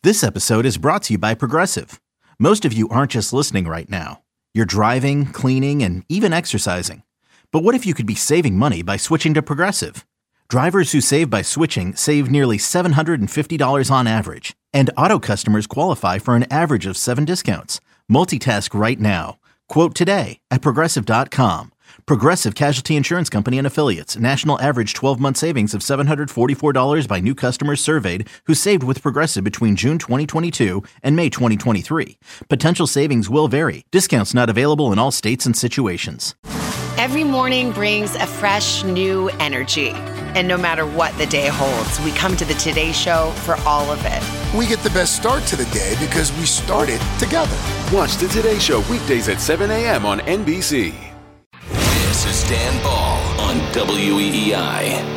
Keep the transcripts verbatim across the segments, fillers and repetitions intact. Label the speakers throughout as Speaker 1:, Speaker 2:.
Speaker 1: This episode is brought to you by Progressive. Most of you aren't just listening right now. You're driving, cleaning, and even exercising. But what if you could be saving money by switching to Progressive? Drivers who save by switching save nearly seven hundred fifty dollars on average. And auto customers qualify for an average of seven discounts. Multitask right now. Quote today at Progressive dot com. Progressive Casualty Insurance Company and Affiliates. National average twelve-month savings of seven hundred forty-four dollars by new customers surveyed who saved with Progressive between June twenty twenty-two and May twenty twenty-three. Potential savings will vary. Discounts not available in all states and situations.
Speaker 2: Every morning brings a fresh, new energy. And no matter what the day holds, we come to the Today Show for all of it.
Speaker 3: We get the best start to the day because we started together.
Speaker 4: Watch the Today Show weekdays at seven a.m. on N B C.
Speaker 5: This is Dan Ball on W E E I.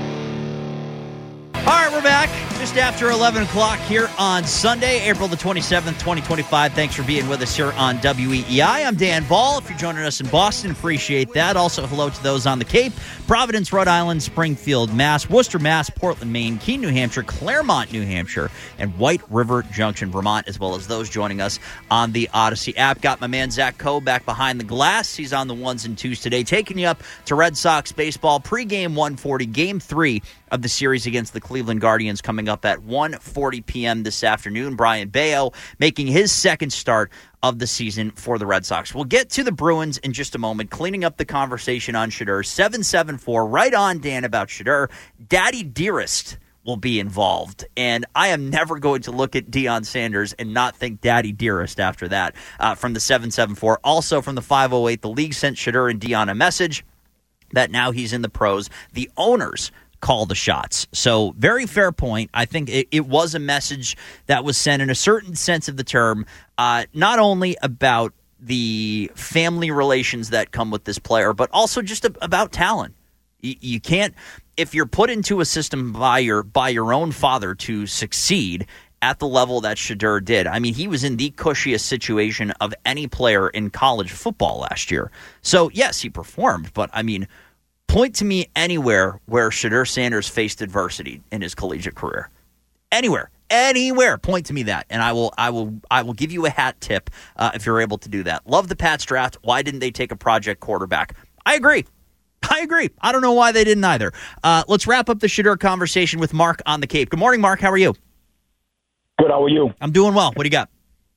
Speaker 6: All right, we're back just after eleven o'clock here on Sunday, April the twenty-seventh, twenty twenty-five. Thanks for being with us here on W E E I. I'm Dan Ball. If you're joining us in Boston, appreciate that. Also, hello to those on the Cape, Providence, Rhode Island, Springfield, Mass, Worcester, Mass, Portland, Maine, Keene, New Hampshire, Claremont, New Hampshire, and White River Junction, Vermont, as well as those joining us on the Odyssey app. Got my man Zach Coe back behind the glass. He's on the ones and twos today, taking you up to Red Sox baseball. Pre-game one forty, game three of the series against the Cleveland Guardians coming up at one forty p.m. this afternoon. Brian Bayo making his second start of the season for the Red Sox. We'll get to the Bruins in just a moment, cleaning up the conversation on Shedeur. seven seven four, right on, Dan, about Shedeur. Daddy Dearest will be involved, and I am never going to look at Deion Sanders and not think Daddy Dearest after that. Uh, from the seven seven four. Also from the five oh eight, the league sent Shedeur and Deion a message that now he's in the pros. The owners call the shots. So very fair point. I think it, it was a message that was sent in a certain sense of the term, uh, not only about the family relations that come with this player, but also just a, about talent. You, you can't, if you're put into a system by your by your own father to succeed at the level that Shedeur did. I mean, he was in the cushiest situation of any player in college football last year. So yes, he performed, but I mean, point to me anywhere where Shedeur Sanders faced adversity in his collegiate career. Anywhere, anywhere. Point to me that, and I will, I will, I will give you a hat tip uh, if you're able to do that. Love the Pats draft. Why didn't they take a project quarterback? I agree. I agree. I don't know why they didn't either. Uh, let's wrap up the Shedeur conversation with Mark on the Cape. Good morning, Mark. How are you?
Speaker 7: Good. How are you?
Speaker 6: I'm doing well. What do you got?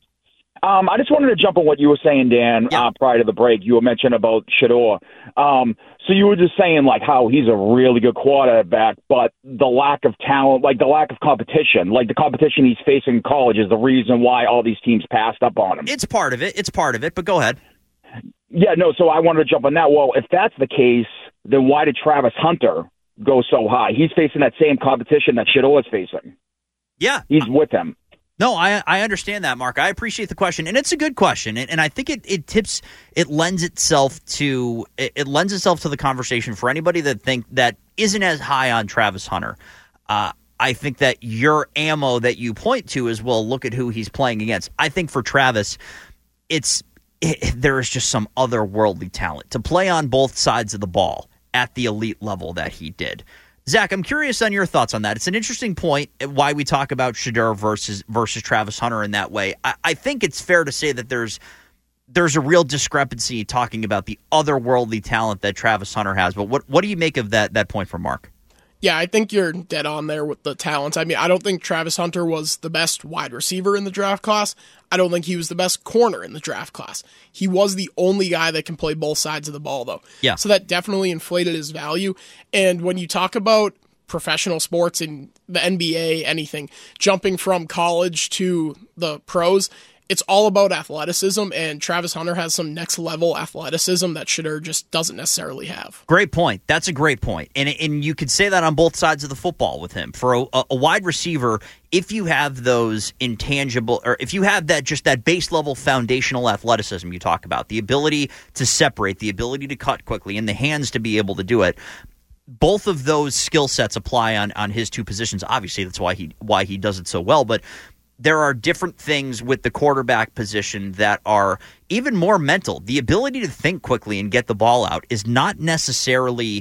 Speaker 7: Um, I just wanted to jump on what you were saying, Dan,
Speaker 6: yeah.
Speaker 7: uh, prior to the break. You were mentioning about Shedeur. Um, so you were just saying, like, how he's a really good quarterback, but the lack of talent, like the lack of competition, like the competition he's facing in college is the reason why all these teams passed up on him.
Speaker 6: It's part of it. It's part of it, but go ahead.
Speaker 7: Yeah, no, so I wanted to jump on that. Well, if that's the case, then why did Travis Hunter go so high? He's facing that same competition that Shedeur is facing.
Speaker 6: Yeah.
Speaker 7: He's with him.
Speaker 6: No, I I understand that, Mark. I appreciate the question, and it's a good question, and, and I think it, it tips it lends itself to it, it lends itself to the conversation for anybody that think that isn't as high on Travis Hunter. Uh, I think that your ammo that you point to is, well, look at who he's playing against. I think for Travis, it's it, there is just some otherworldly talent to play on both sides of the ball at the elite level that he did. Zach, I'm curious on your thoughts on that. It's an interesting point why we talk about Shedeur versus versus Travis Hunter in that way. I, I think it's fair to say that there's there's a real discrepancy talking about the otherworldly talent that Travis Hunter has. But what what do you make of that that point from Mark?
Speaker 8: Yeah, I think you're dead on there with the talent. I mean, I don't think Travis Hunter was the best wide receiver in the draft class. I don't think he was the best corner in the draft class. He was the only guy that can play both sides of the ball, though.
Speaker 6: Yeah.
Speaker 8: So that definitely inflated his value. And when you talk about professional sports in the N B A, anything, jumping from college to the pros, it's all about athleticism, and Travis Hunter has some next-level athleticism that Shedeur just doesn't necessarily have.
Speaker 6: Great point. That's a great point. And and you could say that on both sides of the football with him. For a, a wide receiver, if you have those intangible, or if you have that just that base-level foundational athleticism you talk about, the ability to separate, the ability to cut quickly, and the hands to be able to do it, both of those skill sets apply on, on his two positions. Obviously, that's why he why he does it so well, but there are different things with the quarterback position that are even more mental. The ability to think quickly and get the ball out is not necessarily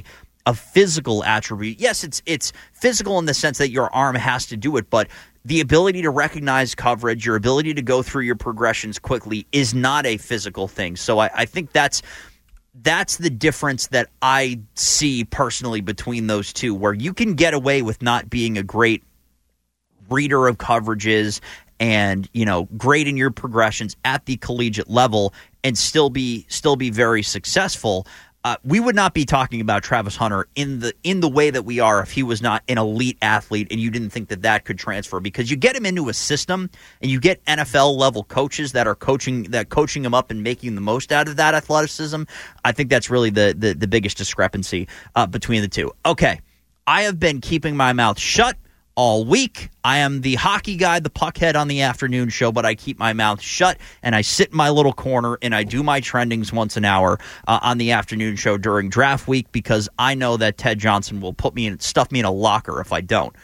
Speaker 6: a physical attribute. Yes, it's it's physical in the sense that your arm has to do it, but the ability to recognize coverage, your ability to go through your progressions quickly is not a physical thing. So I, I think that's that's the difference that I see personally between those two, where you can get away with not being a great reader of coverages and, you know, great in your progressions at the collegiate level and still be still be very successful. Uh, we would not be talking about Travis Hunter in the in the way that we are if he was not an elite athlete and you didn't think that that could transfer, because you get him into a system and you get N F L level coaches that are coaching that coaching him up and making the most out of that athleticism. I think that's really the the, the biggest discrepancy uh, between the two. Okay, I have been keeping my mouth shut all week. I am the hockey guy, the puckhead on the afternoon show, but I keep my mouth shut and I sit in my little corner and I do my trendings once an hour uh, on the afternoon show during draft week, because I know that Ted Johnson will put me in, stuff me in a locker if I don't.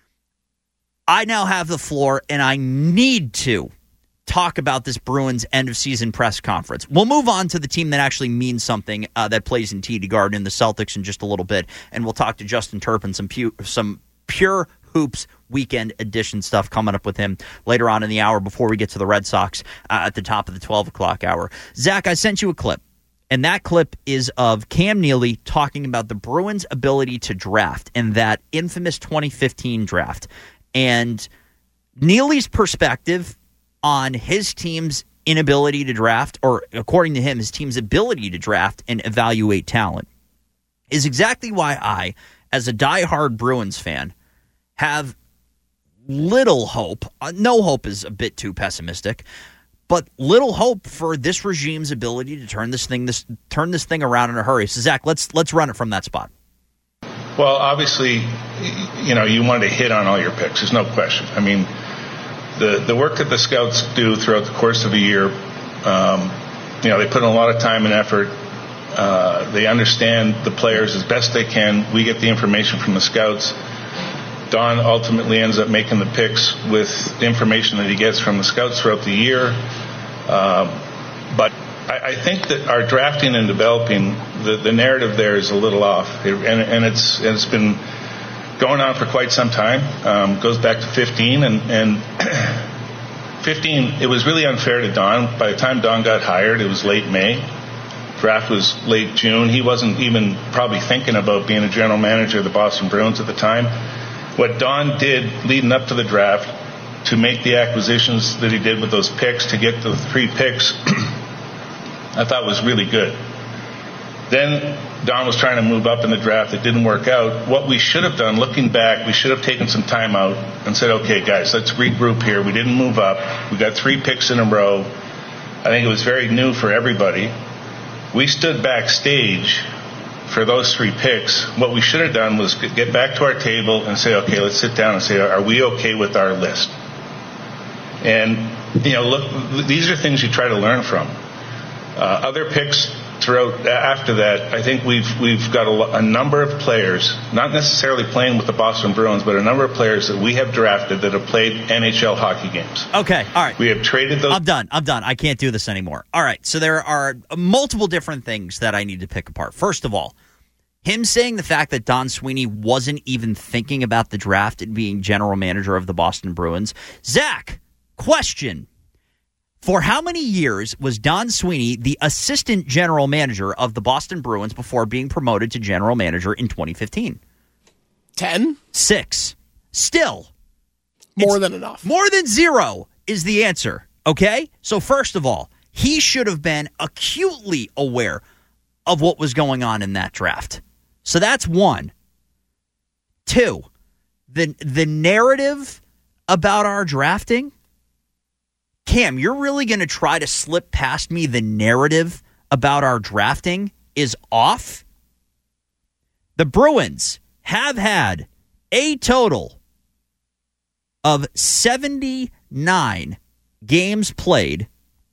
Speaker 6: I now have the floor and I need to talk about this Bruins end of season press conference. We'll move on to the team that actually means something uh, that plays in T D Garden, in the Celtics, in just a little bit, and we'll talk to Justin Turpin, some pu- some pure Hoops weekend edition stuff coming up with him later on in the hour before we get to the Red Sox uh, at the top of the twelve o'clock hour. Zach, I sent you a clip, and that clip is of Cam Neely talking about the Bruins' ability to draft in that infamous twenty fifteen draft, and Neely's perspective on his team's inability to draft, or according to him, his team's ability to draft and evaluate talent, is exactly why I, as a diehard Bruins fan, have little hope. Uh, no hope is a bit too pessimistic, but little hope for this regime's ability to turn this thing this turn this thing around in a hurry. So Zach, let's let's run it from that spot.
Speaker 9: Well, obviously, you know, you wanted to hit on all your picks. There's no question. I mean, the the work that the scouts do throughout the course of a year, um, you know, they put in a lot of time and effort. Uh, they understand the players as best they can. We get the information from the scouts. Don ultimately ends up making the picks with information that he gets from the scouts throughout the year. Um, but I, I think that our drafting and developing, the, the narrative there is a little off. It, and, and it's it's been going on for quite some time. Um, goes back to fifteen. And, and fifteen, it was really unfair to Don. By the time Don got hired, it was late May. Draft was late June. He wasn't even probably thinking about being a general manager of the Boston Bruins at the time. What Don did leading up to the draft to make the acquisitions that he did with those picks, to get the three picks, I thought was really good. Then Don was trying to move up in the draft. It didn't work out. What we should have done, looking back, we should have taken some time out and said, okay, guys, let's regroup here. We didn't move up. We got three picks in a row. I think it was very new for everybody. We stood backstage for those three picks. What we should have done was get back to our table and say, okay, let's sit down and say, are we okay with our list? And, you know, look, these are things you try to learn from. Uh, other picks throughout after that, I think we've we've got a, a number of players, not necessarily playing with the Boston Bruins, but a number of players that we have drafted that have played N H L hockey games.
Speaker 6: Okay, all right.
Speaker 9: We have traded those.
Speaker 6: I'm done. I'm done. I can't do this anymore. All right, so there are multiple different things that I need to pick apart. First of all, him saying the fact that Don Sweeney wasn't even thinking about the draft and being general manager of the Boston Bruins. Zach, question. For how many years was Don Sweeney the assistant general manager of the Boston Bruins before being promoted to general manager in twenty fifteen?
Speaker 8: Ten?
Speaker 6: Six. Still.
Speaker 8: More than enough.
Speaker 6: More than zero is the answer, okay? So first of all, he should have been acutely aware of what was going on in that draft. So that's one. Two, the, the narrative about our drafting. Cam, you're really going to try to slip past me the narrative about our drafting is off? The Bruins have had a total of seventy-nine games played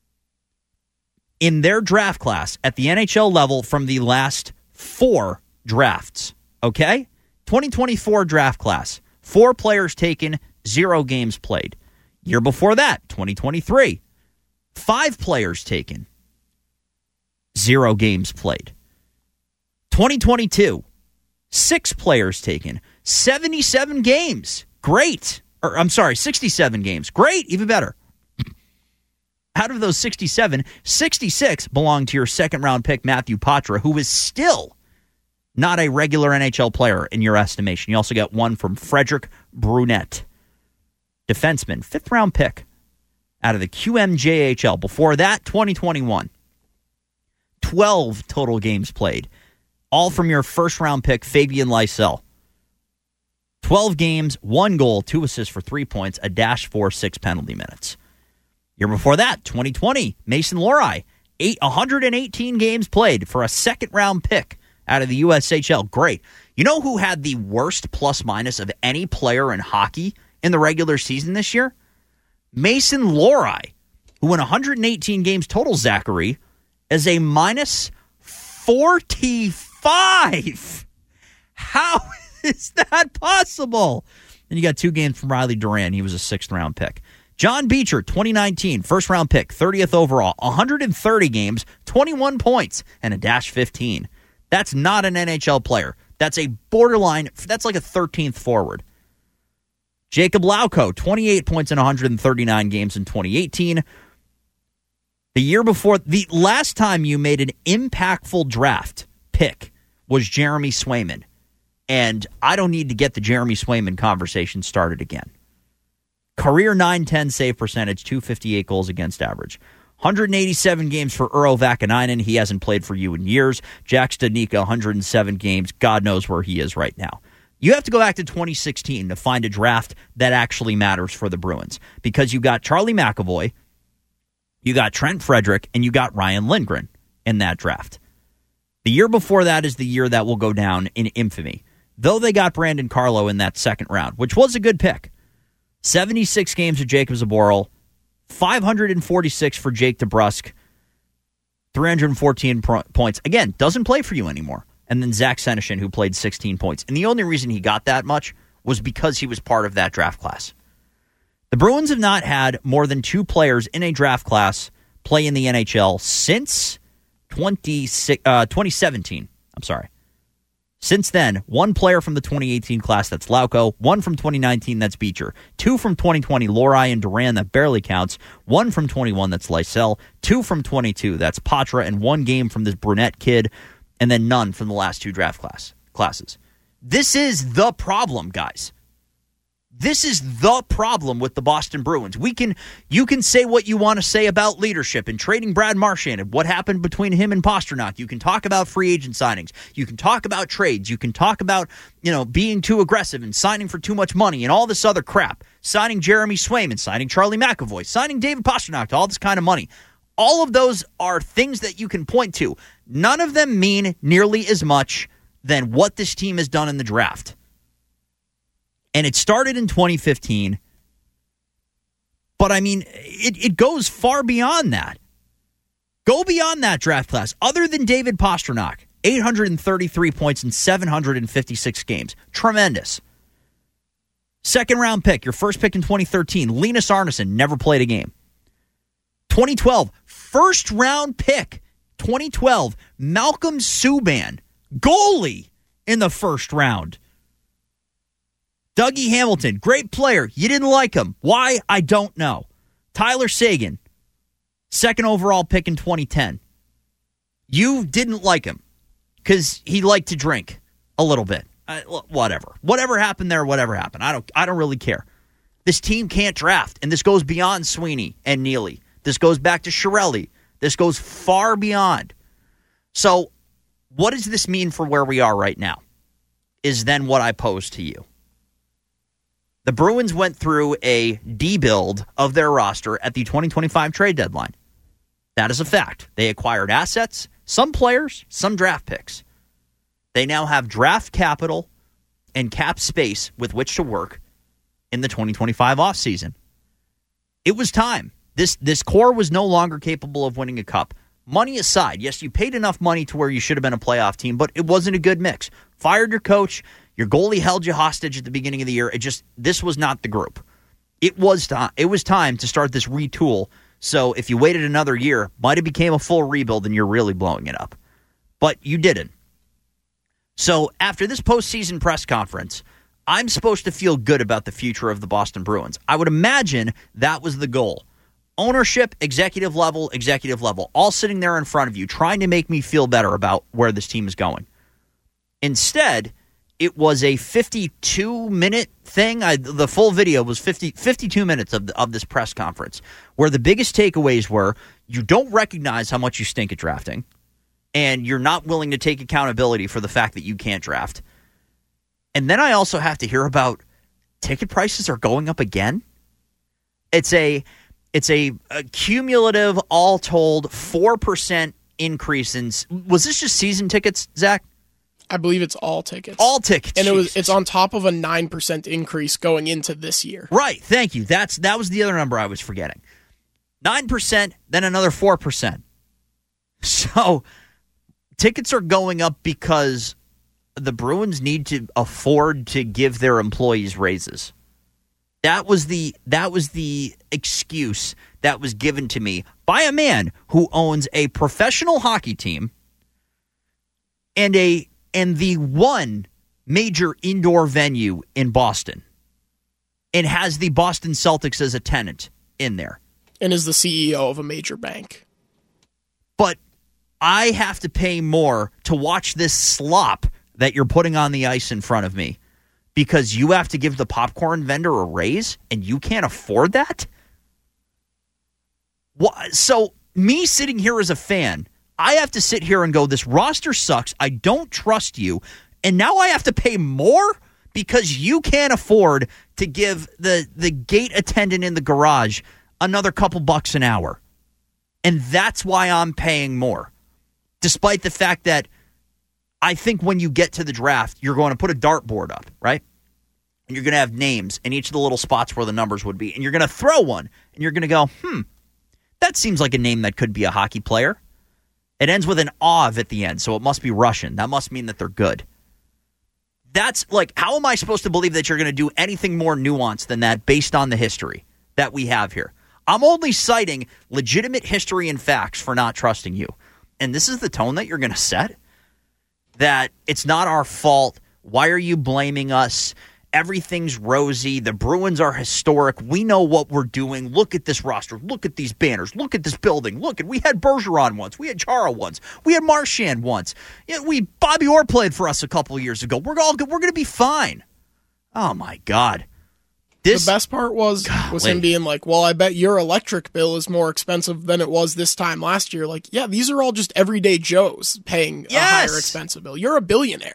Speaker 6: in their draft class at the N H L level from the last four drafts, okay? twenty twenty-four draft class, four players taken, zero games played. Year before that, twenty twenty-three, five players taken, zero games played. twenty twenty-two, Six players taken. seventy-seven games. Great. Or, I'm sorry, sixty-seven games. Great. Even better. Out of those sixty-seven, sixty-six belonged to your second-round pick, Matthew Patra, who is still not a regular N H L player in your estimation. You also got one from Frederick Brunette, defenseman, fifth-round pick out of the Q M J H L. Before that, twenty twenty-one. twelve total games played, all from your first-round pick, Fabian Lysell. twelve games, one goal, two assists for three points, a dash for six penalty minutes. Year before that, twenty twenty, Mason Lohrei, eight, one hundred eighteen games played for a second-round pick out of the U S H L. Great. You know who had the worst plus-minus of any player in hockey in the regular season this year? Mason Lohrei, who in one hundred eighteen games total, Zachary, is a minus forty-five. How is that possible? And you got two games from Riley Duran. He was a sixth-round pick. John Beecher, twenty nineteen, first-round pick, thirtieth overall, one hundred thirty games, twenty-one points, and a dash fifteen. That's not an N H L player. That's a borderline, that's like a thirteenth forward. Jacob Lauko, twenty-eight points in one hundred thirty-nine games in twenty eighteen. The year before, the last time you made an impactful draft pick was Jeremy Swayman. And I don't need to get the Jeremy Swayman conversation started again. Career nine ten save percentage, two fifty-eight goals against average. one hundred eighty-seven games for Urho Vakanainen. He hasn't played for you in years. Jack Studnicka, one hundred seven games. God knows where he is right now. You have to go back to twenty sixteen to find a draft that actually matters for the Bruins, because you got Charlie McAvoy, you got Trent Frederick, and you got Ryan Lindgren in that draft. The year before that is the year that will go down in infamy, though they got Brandon Carlo in that second round, which was a good pick. seventy-six games of Jacob Zaboral, five hundred forty-six for Jake DeBrusk, three hundred fourteen pro- points. Again, doesn't play for you anymore. And then Zach Senyshyn, who played sixteen points. And the only reason he got that much was because he was part of that draft class. The Bruins have not had more than two players in a draft class play in the N H L since twenty seventeen. I'm sorry. Since then, one player from the twenty eighteen class, that's Lauko, one from twenty nineteen, that's Beecher, two from twenty twenty, Lohrei and Duran, that barely counts, one from twenty-one, that's Lysell, two from twenty-two, that's Patra, and one game from this Brunette kid, and then none from the last two draft class classes. This is the problem, guys. This is the problem with the Boston Bruins. We can, you can say what you want to say about leadership and trading Brad Marchand and what happened between him and Pasternak. You can talk about free agent signings. You can talk about trades. You can talk about, you know, being too aggressive and signing for too much money and all this other crap. Signing Jeremy Swayman, signing Charlie McAvoy, signing David Pasternak to all this kind of money. All of those are things that you can point to. None of them mean nearly as much than what this team has done in the draft. And it started in twenty fifteen. But, I mean, it, it goes far beyond that. Go beyond that draft class. Other than David Pasternak, eight hundred thirty-three points in seven hundred fifty-six games. Tremendous. Second round pick, your first pick in twenty thirteen, Linus Arneson, never played a game. twenty twelve, first round pick, twenty twelve, Malcolm Subban, goalie in the first round. Dougie Hamilton, great player. You didn't like him. Why? I don't know. Tyler Seguin, second overall pick in twenty ten. You didn't like him because he liked to drink a little bit. Uh, whatever. Whatever happened there, whatever happened. I don't I don't really care. This team can't draft, and this goes beyond Sweeney and Neely. This goes back to Chiarelli. This goes far beyond. So what does this mean for where we are right now is then what I pose to you. The Bruins went through a debuild of their roster at the twenty twenty-five trade deadline. That is a fact. They acquired assets, some players, some draft picks. They now have draft capital and cap space with which to work in the twenty twenty-five offseason. It was time. This, this core was no longer capable of winning a cup. Money aside, yes, you paid enough money to where you should have been a playoff team, but it wasn't a good mix. Fired your coach. Your goalie held you hostage at the beginning of the year. It just, this was not the group. It was time. It was time to start this retool. So if you waited another year, might have became a full rebuild and you're really blowing it up. But you didn't. So after this postseason press conference, I'm supposed to feel good about the future of the Boston Bruins. I would imagine that was the goal. Ownership, executive level, executive level, all sitting there in front of you, trying to make me feel better about where this team is going. Instead, it was a fifty-two minute thing. I, the full video was fifty, fifty-two minutes of, the, of this press conference, where the biggest takeaways were you don't recognize how much you stink at drafting, and you're not willing to take accountability for the fact that you can't draft. And then I also have to hear about ticket prices are going up again. It's a it's a, a cumulative, all told, four percent increase in. Was this just season tickets, Zach?
Speaker 8: I believe it's all tickets.
Speaker 6: All tickets.
Speaker 8: And it was
Speaker 6: Jesus.
Speaker 8: it's on top of a nine percent increase going into this year.
Speaker 6: Right. Thank you. That's that was the other number I was forgetting. nine percent, then another four percent. So tickets are going up because the Bruins need to afford to give their employees raises. That was the that was the excuse that was given to me by a man who owns a professional hockey team and a and the one major indoor venue in Boston, and has the Boston Celtics as a tenant in there,
Speaker 8: and is the C E O of a major bank.
Speaker 6: But I have to pay more to watch this slop that you're putting on the ice in front of me because you have to give the popcorn vendor a raise and you can't afford that? What? So me sitting here as a fan, I have to sit here and go, this roster sucks. I don't trust you. And now I have to pay more because you can't afford to give the, the gate attendant in the garage another couple bucks an hour. And that's why I'm paying more. Despite the fact that I think when you get to the draft, you're going to put a dartboard up, right? And you're going to have names in each of the little spots where the numbers would be. And you're going to throw one. And you're going to go, hmm, that seems like a name that could be a hockey player. It ends with an ov at the end, so it must be Russian. That must mean that they're good. That's like, how am I supposed to believe that you're going to do anything more nuanced than that based on the history that we have here? I'm only citing legitimate history and facts for not trusting you. And this is the tone that you're going to set? That it's not our fault. Why are you blaming us? Everything's rosy. The Bruins are historic. We know what we're doing. Look at this roster. Look at these banners. Look at this building. Look at we had Bergeron once. We had Chara once. We had Marchand once. Yeah, we Bobby Orr played for us a couple of years ago. We're all good. We're going to be fine. Oh my God. This,
Speaker 8: the best part was
Speaker 6: golly.
Speaker 8: was him being like, well, I bet your electric bill is more expensive than it was this time last year. Like, yeah, these are all just everyday Joes paying
Speaker 6: yes.
Speaker 8: a higher expensive bill. You're a billionaire.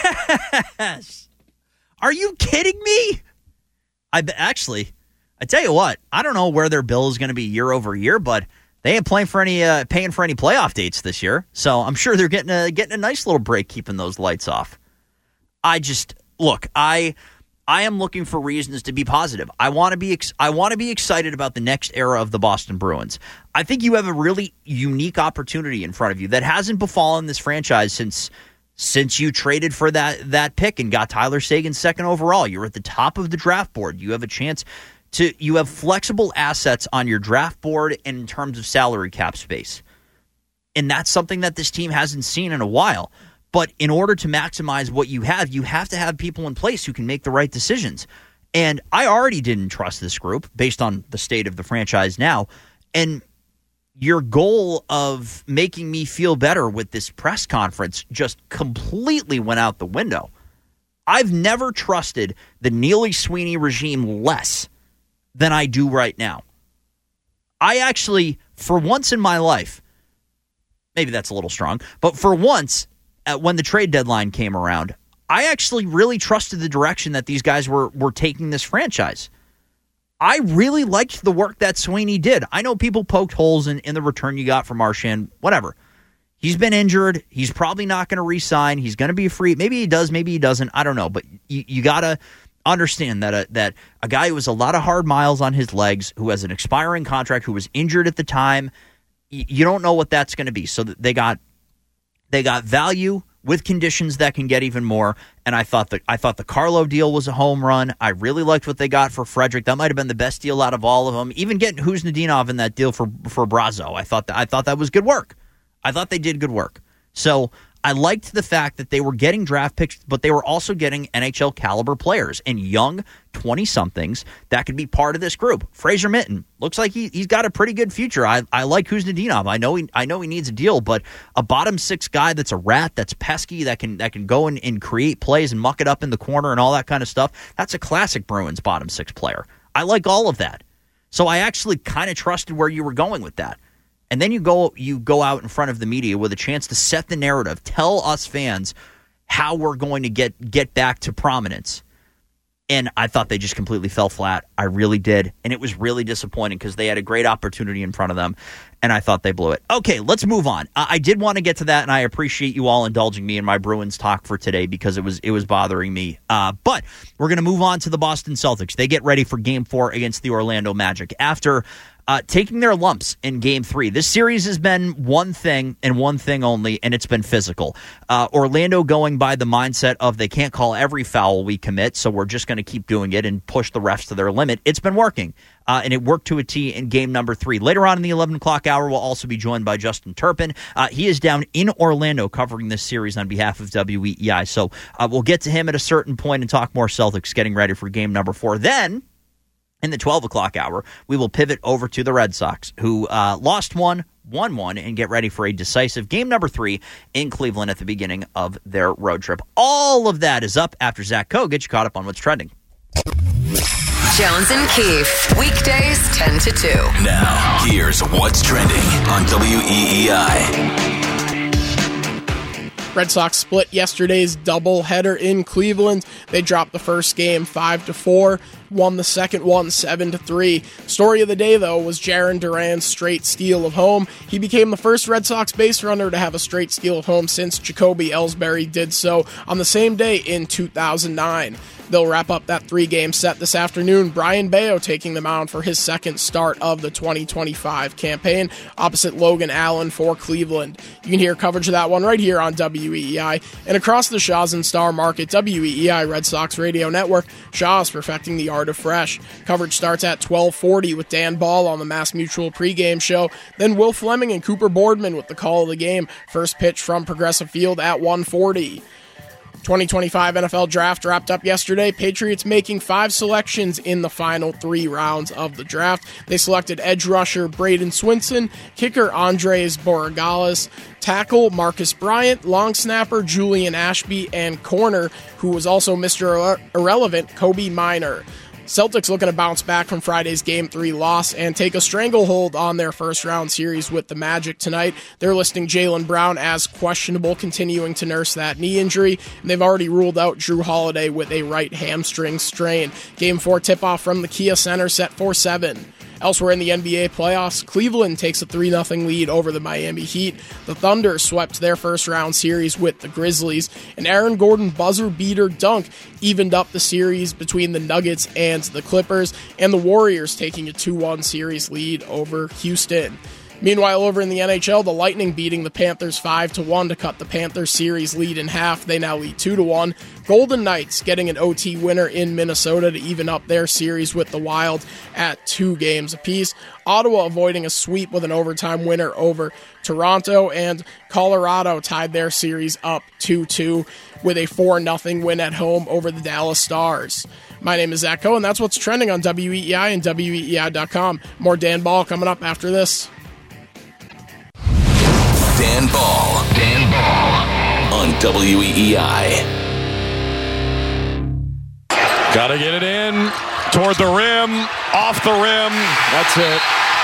Speaker 6: Yes. Are you kidding me? I actually, I tell you what, I don't know where their bill is going to be year over year, but they ain't playing for any uh, paying for any playoff dates this year. So I'm sure they're getting a getting a nice little break keeping those lights off. I just look, I I am looking for reasons to be positive. I want to be ex- I want to be excited about the next era of the Boston Bruins. I think you have a really unique opportunity in front of you that hasn't befallen this franchise since since you traded for that that pick and got Tyler Seguin second overall. You're at the top of the draft board. You have a chance to you have flexible assets on your draft board in terms of salary cap space. And that's something that this team hasn't seen in a while. But in order to maximize what you have, you have to have people in place who can make the right decisions. And I already didn't trust this group based on the state of the franchise now. And your goal of making me feel better with this press conference just completely went out the window. I've never trusted the Neely Sweeney regime less than I do right now. I actually, for once in my life, maybe that's a little strong, but for once, Uh, when the trade deadline came around, I actually really trusted the direction that these guys were were taking this franchise. I really liked the work that Sweeney did. I know people poked holes in, in the return you got from Marchand, whatever. He's been injured. He's probably not going to re-sign. He's going to be free. Maybe he does, maybe he doesn't. I don't know. But you, you got to understand that a, that a guy who has a lot of hard miles on his legs, who has an expiring contract, who was injured at the time, you, you don't know what that's going to be. So they got They got value with conditions that can get even more, and I thought the I thought the Carlo deal was a home run. I really liked what they got for Frederick. That might have been the best deal out of all of them. Even getting Huznadinov in that deal for for Brazo, I thought that I thought that was good work. I thought they did good work. So I liked the fact that they were getting draft picks, but they were also getting N H L caliber players and young twenty-somethings that could be part of this group. Fraser Minten looks like he, he's got a pretty good future. I, I like Kuznetsov. I know he I know he needs a deal, but a bottom six guy that's a rat, that's pesky, that can that can go and, and create plays and muck it up in the corner and all that kind of stuff, that's a classic Bruins bottom six player. I like all of that. So I actually kind of trusted where you were going with that. And then you go you go out in front of the media with a chance to set the narrative, tell us fans how we're going to get get back to prominence. And I thought they just completely fell flat. I really did. And it was really disappointing because they had a great opportunity in front of them, and I thought they blew it. Okay, let's move on. Uh, I did want to get to that, and I appreciate you all indulging me in my Bruins talk for today because it was it was bothering me. Uh, but we're going to move on to the Boston Celtics. They get ready for Game four against the Orlando Magic after Uh, taking their lumps in Game three. This series has been one thing and one thing only, and it's been physical. Uh, Orlando going by the mindset of they can't call every foul we commit, so we're just going to keep doing it and push the refs to their limit. It's been working, uh, and it worked to a T in Game number three. Later on in the eleven o'clock hour, we'll also be joined by Justin Turpin. Uh, he is down in Orlando covering this series on behalf of W E E I, so uh, we'll get to him at a certain point and talk more Celtics getting ready for Game number four. Then, in the twelve o'clock hour, we will pivot over to the Red Sox, who uh, lost one, won one, and get ready for a decisive game number three in Cleveland at the beginning of their road trip. All of that is up after Zach Coe gets you caught up on what's trending.
Speaker 10: Jones and Keefe, weekdays ten to two.
Speaker 5: Now, here's what's trending on W E E I.
Speaker 8: Red Sox split yesterday's doubleheader in Cleveland. They dropped the first game five to four, won the second one seven to three. Story of the day, though, was Jarren Duran's straight steal of home. He became the first Red Sox base runner to have a straight steal of home since Jacoby Ellsbury did so on the same day in two thousand nine. They'll wrap up that three-game set this afternoon. Brian Bayo taking the mound for his second start of the twenty twenty-five campaign opposite Logan Allen for Cleveland. You can hear coverage of that one right here on W E E I. And across the Shaw's and Star Market, W E E I Red Sox Radio Network, Shaw's perfecting the art of fresh. Coverage starts at twelve forty with Dan Ball on the Mass Mutual pregame show. Then Will Fleming and Cooper Boardman with the call of the game. First pitch from Progressive Field at one forty. twenty twenty-five N F L Draft wrapped up yesterday. Patriots making five selections in the final three rounds of the draft. They selected edge rusher Braden Swinson, kicker Andres Borregales, tackle Marcus Bryant, long snapper Julian Ashby, and corner, who was also Mister Irre- Irrelevant, Kobe Minor. Celtics looking to bounce back from Friday's Game three loss and take a stranglehold on their first-round series with the Magic tonight. They're listing Jaylen Brown as questionable, continuing to nurse that knee injury, and they've already ruled out Drew Holiday with a right hamstring strain. Game four tip-off from the Kia Center set for seven. Elsewhere in the N B A playoffs, Cleveland takes a three nothing lead over the Miami Heat. The Thunder swept their first-round series with the Grizzlies. An Aaron Gordon buzzer-beater dunk evened up the series between the Nuggets and the Clippers, and the Warriors taking a two one series lead over Houston. Meanwhile, over in the N H L, the Lightning beating the Panthers five to one to cut the Panthers series lead in half. They now lead two to one. Golden Knights getting an O T winner in Minnesota to even up their series with the Wild at two games apiece. Ottawa avoiding a sweep with an overtime winner over Toronto, and Colorado tied their series up two two with a four nothing win at home over the Dallas Stars. My name is Zach Coe, and that's what's trending on W E E I and W E E I dot com. More Dan Ball coming up after this.
Speaker 5: Dan Ball. Dan Ball on W E E I.
Speaker 11: Gotta get it in toward the rim, off the rim. That's it.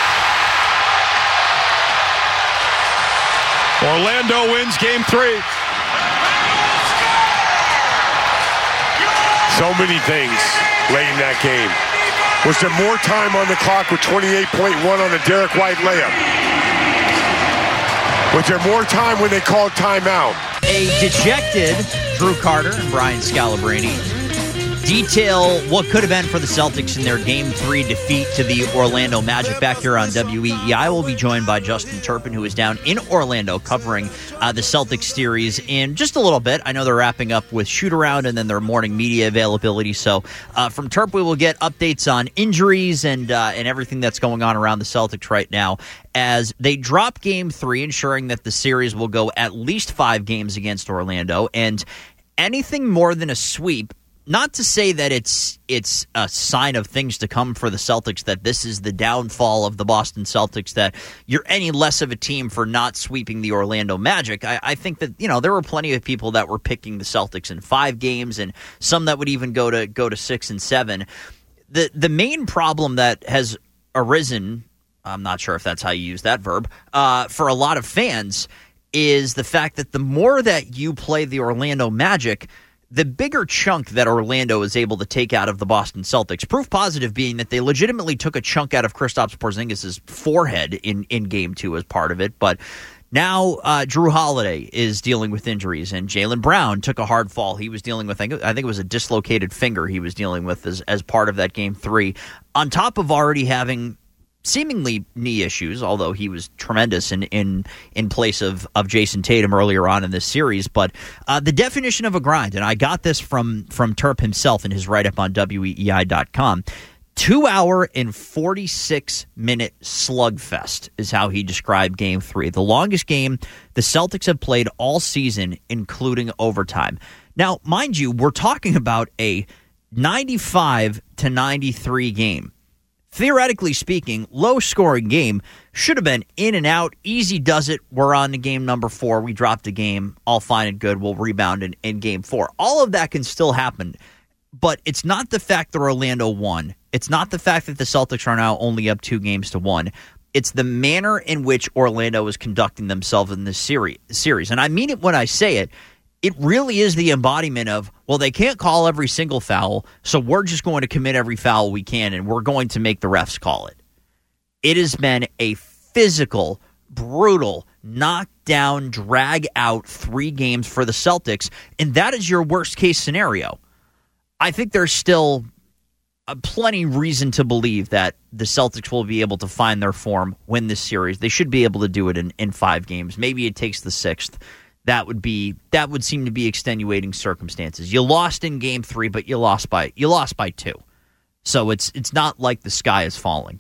Speaker 11: Orlando wins game three.
Speaker 12: So many things late in that game. Was there more time on the clock with twenty-eight point one on a Derek White layup? Was there more time when they called timeout?
Speaker 6: A dejected Drew Carter and Brian Scalabrine detail what could have been for the Celtics in their Game three defeat to the Orlando Magic back here on W E E I. We'll be joined by Justin Turpin, who is down in Orlando covering uh, the Celtics series in just a little bit. I know they're wrapping up with shoot-around and then their morning media availability. So uh, from Turp, we will get updates on injuries and, uh, and everything that's going on around the Celtics right now as they drop Game three, ensuring that the series will go at least five games against Orlando. And anything more than a sweep, not to say that it's it's a sign of things to come for the Celtics, that this is the downfall of the Boston Celtics, that you're any less of a team for not sweeping the Orlando Magic. I, I think that, you know, there were plenty of people that were picking the Celtics in five games and some that would even go to go to six and seven. The the main problem that has arisen, I'm not sure if that's how you use that verb, uh, for a lot of fans is the fact that the more that you play the Orlando Magic, the bigger chunk that Orlando is able to take out of the Boston Celtics, proof positive being that they legitimately took a chunk out of Kristaps Porzingis' forehead in, in Game two as part of it. But now uh, Drew Holiday is dealing with injuries, and Jaylen Brown took a hard fall. He was dealing with, I think, I think it was a dislocated finger he was dealing with as, as part of that Game three, on top of already having seemingly knee issues, although he was tremendous in in, in place of, of Jason Tatum earlier on in this series. But uh, the definition of a grind, and I got this from, from Turp himself in his write-up on W E E I dot com, two-hour and forty-six minute slugfest is how he described Game three, the longest game the Celtics have played all season, including overtime. Now, mind you, we're talking about a ninety-five to ninety-three game. Theoretically speaking, low-scoring game, should have been in and out. Easy does it. We're on to game number four. We dropped a game. All fine and good. We'll rebound in, in game four. All of that can still happen, but it's not the fact that Orlando won. It's not the fact that the Celtics are now only up two games to one. It's the manner in which Orlando is conducting themselves in this series. And I mean it when I say it. It really is the embodiment of, well, they can't call every single foul, so we're just going to commit every foul we can, and we're going to make the refs call it. It has been a physical, brutal, knock-down, drag-out three games for the Celtics, and that is your worst-case scenario. I think there's still a plenty reason to believe that the Celtics will be able to find their form, win this series. They should be able to do it in, in five games. Maybe it takes the sixth. That would be that would seem to be extenuating circumstances. You lost in game three, but you lost by you lost by two. So it's it's not like the sky is falling.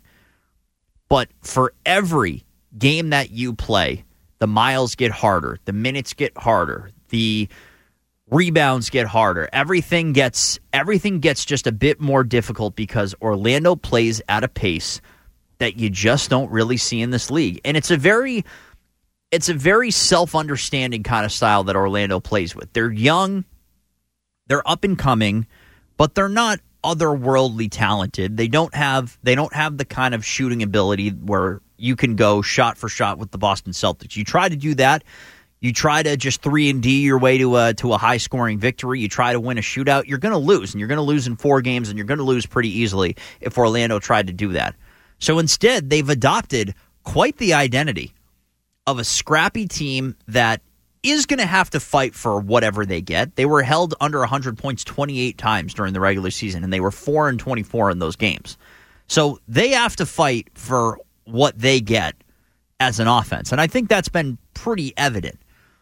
Speaker 6: But for every game that you play, the miles get harder, the minutes get harder, the rebounds get harder. Everything gets everything gets just a bit more difficult because Orlando plays at a pace that you just don't really see in this league. And it's a very It's a very self-understanding kind of style that Orlando plays with. They're young, they're up and coming, but they're not otherworldly talented. They don't have they don't have the kind of shooting ability where you can go shot for shot with the Boston Celtics. You try to do that, you try to just three and D your way to a to a high-scoring victory. You try to win a shootout, you're going to lose, and you're going to lose in four games, and you're going to lose pretty easily if Orlando tried to do that. So instead, they've adopted quite the identity of a scrappy team that is going to have to fight for whatever they get. They were held under one hundred points twenty-eight times during the regular season, and they were four and twenty-four in those games. So they have to fight for what they get as an offense, and I think that's been pretty evident.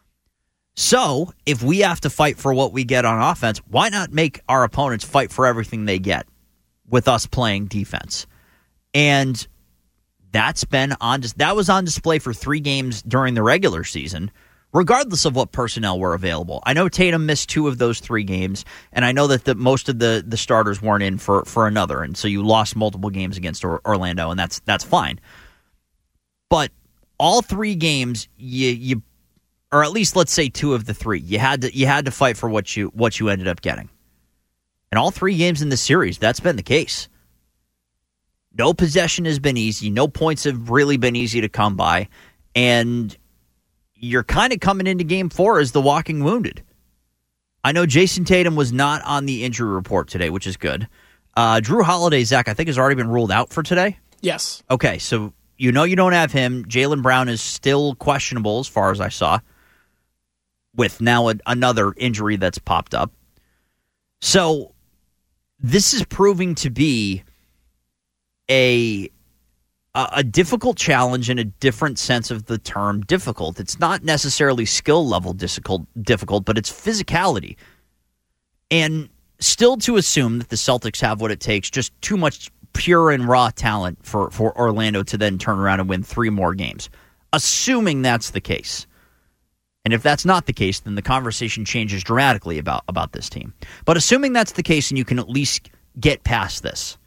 Speaker 6: So if we have to fight for what we get on offense, why not make our opponents fight for everything they get with us playing defense? And That's been on. That was on display for three games during the regular season, regardless of what personnel were available. I know Tatum missed two of those three games, and I know that the, most of the, the starters weren't in for, for another, and so you lost multiple games against Orlando, and that's that's fine. But all three games, you you, or at least let's say two of the three, you had to you had to fight for what you what you ended up getting. And all three games in this series, that's been the case. No possession has been easy. No points have really been easy to come by. And you're kind of coming into game four as the walking wounded. I know Jason Tatum was not on the injury report today, which is good. Uh, Drew Holiday, Zach, I think has already been ruled out for today.
Speaker 8: Yes.
Speaker 6: Okay, so you know you don't have him. Jaylen Brown is still questionable as far as I saw, with now a, another injury that's popped up. So this is proving to be a a difficult challenge in a different sense of the term difficult. It's not necessarily skill level difficult, difficult, but it's physicality. And still to assume that the Celtics have what it takes, just too much pure and raw talent for, for Orlando to then turn around and win three more games. Assuming that's the case. And if that's not the case, then the conversation changes dramatically about, about this team. But assuming that's the case and you can at least get past this,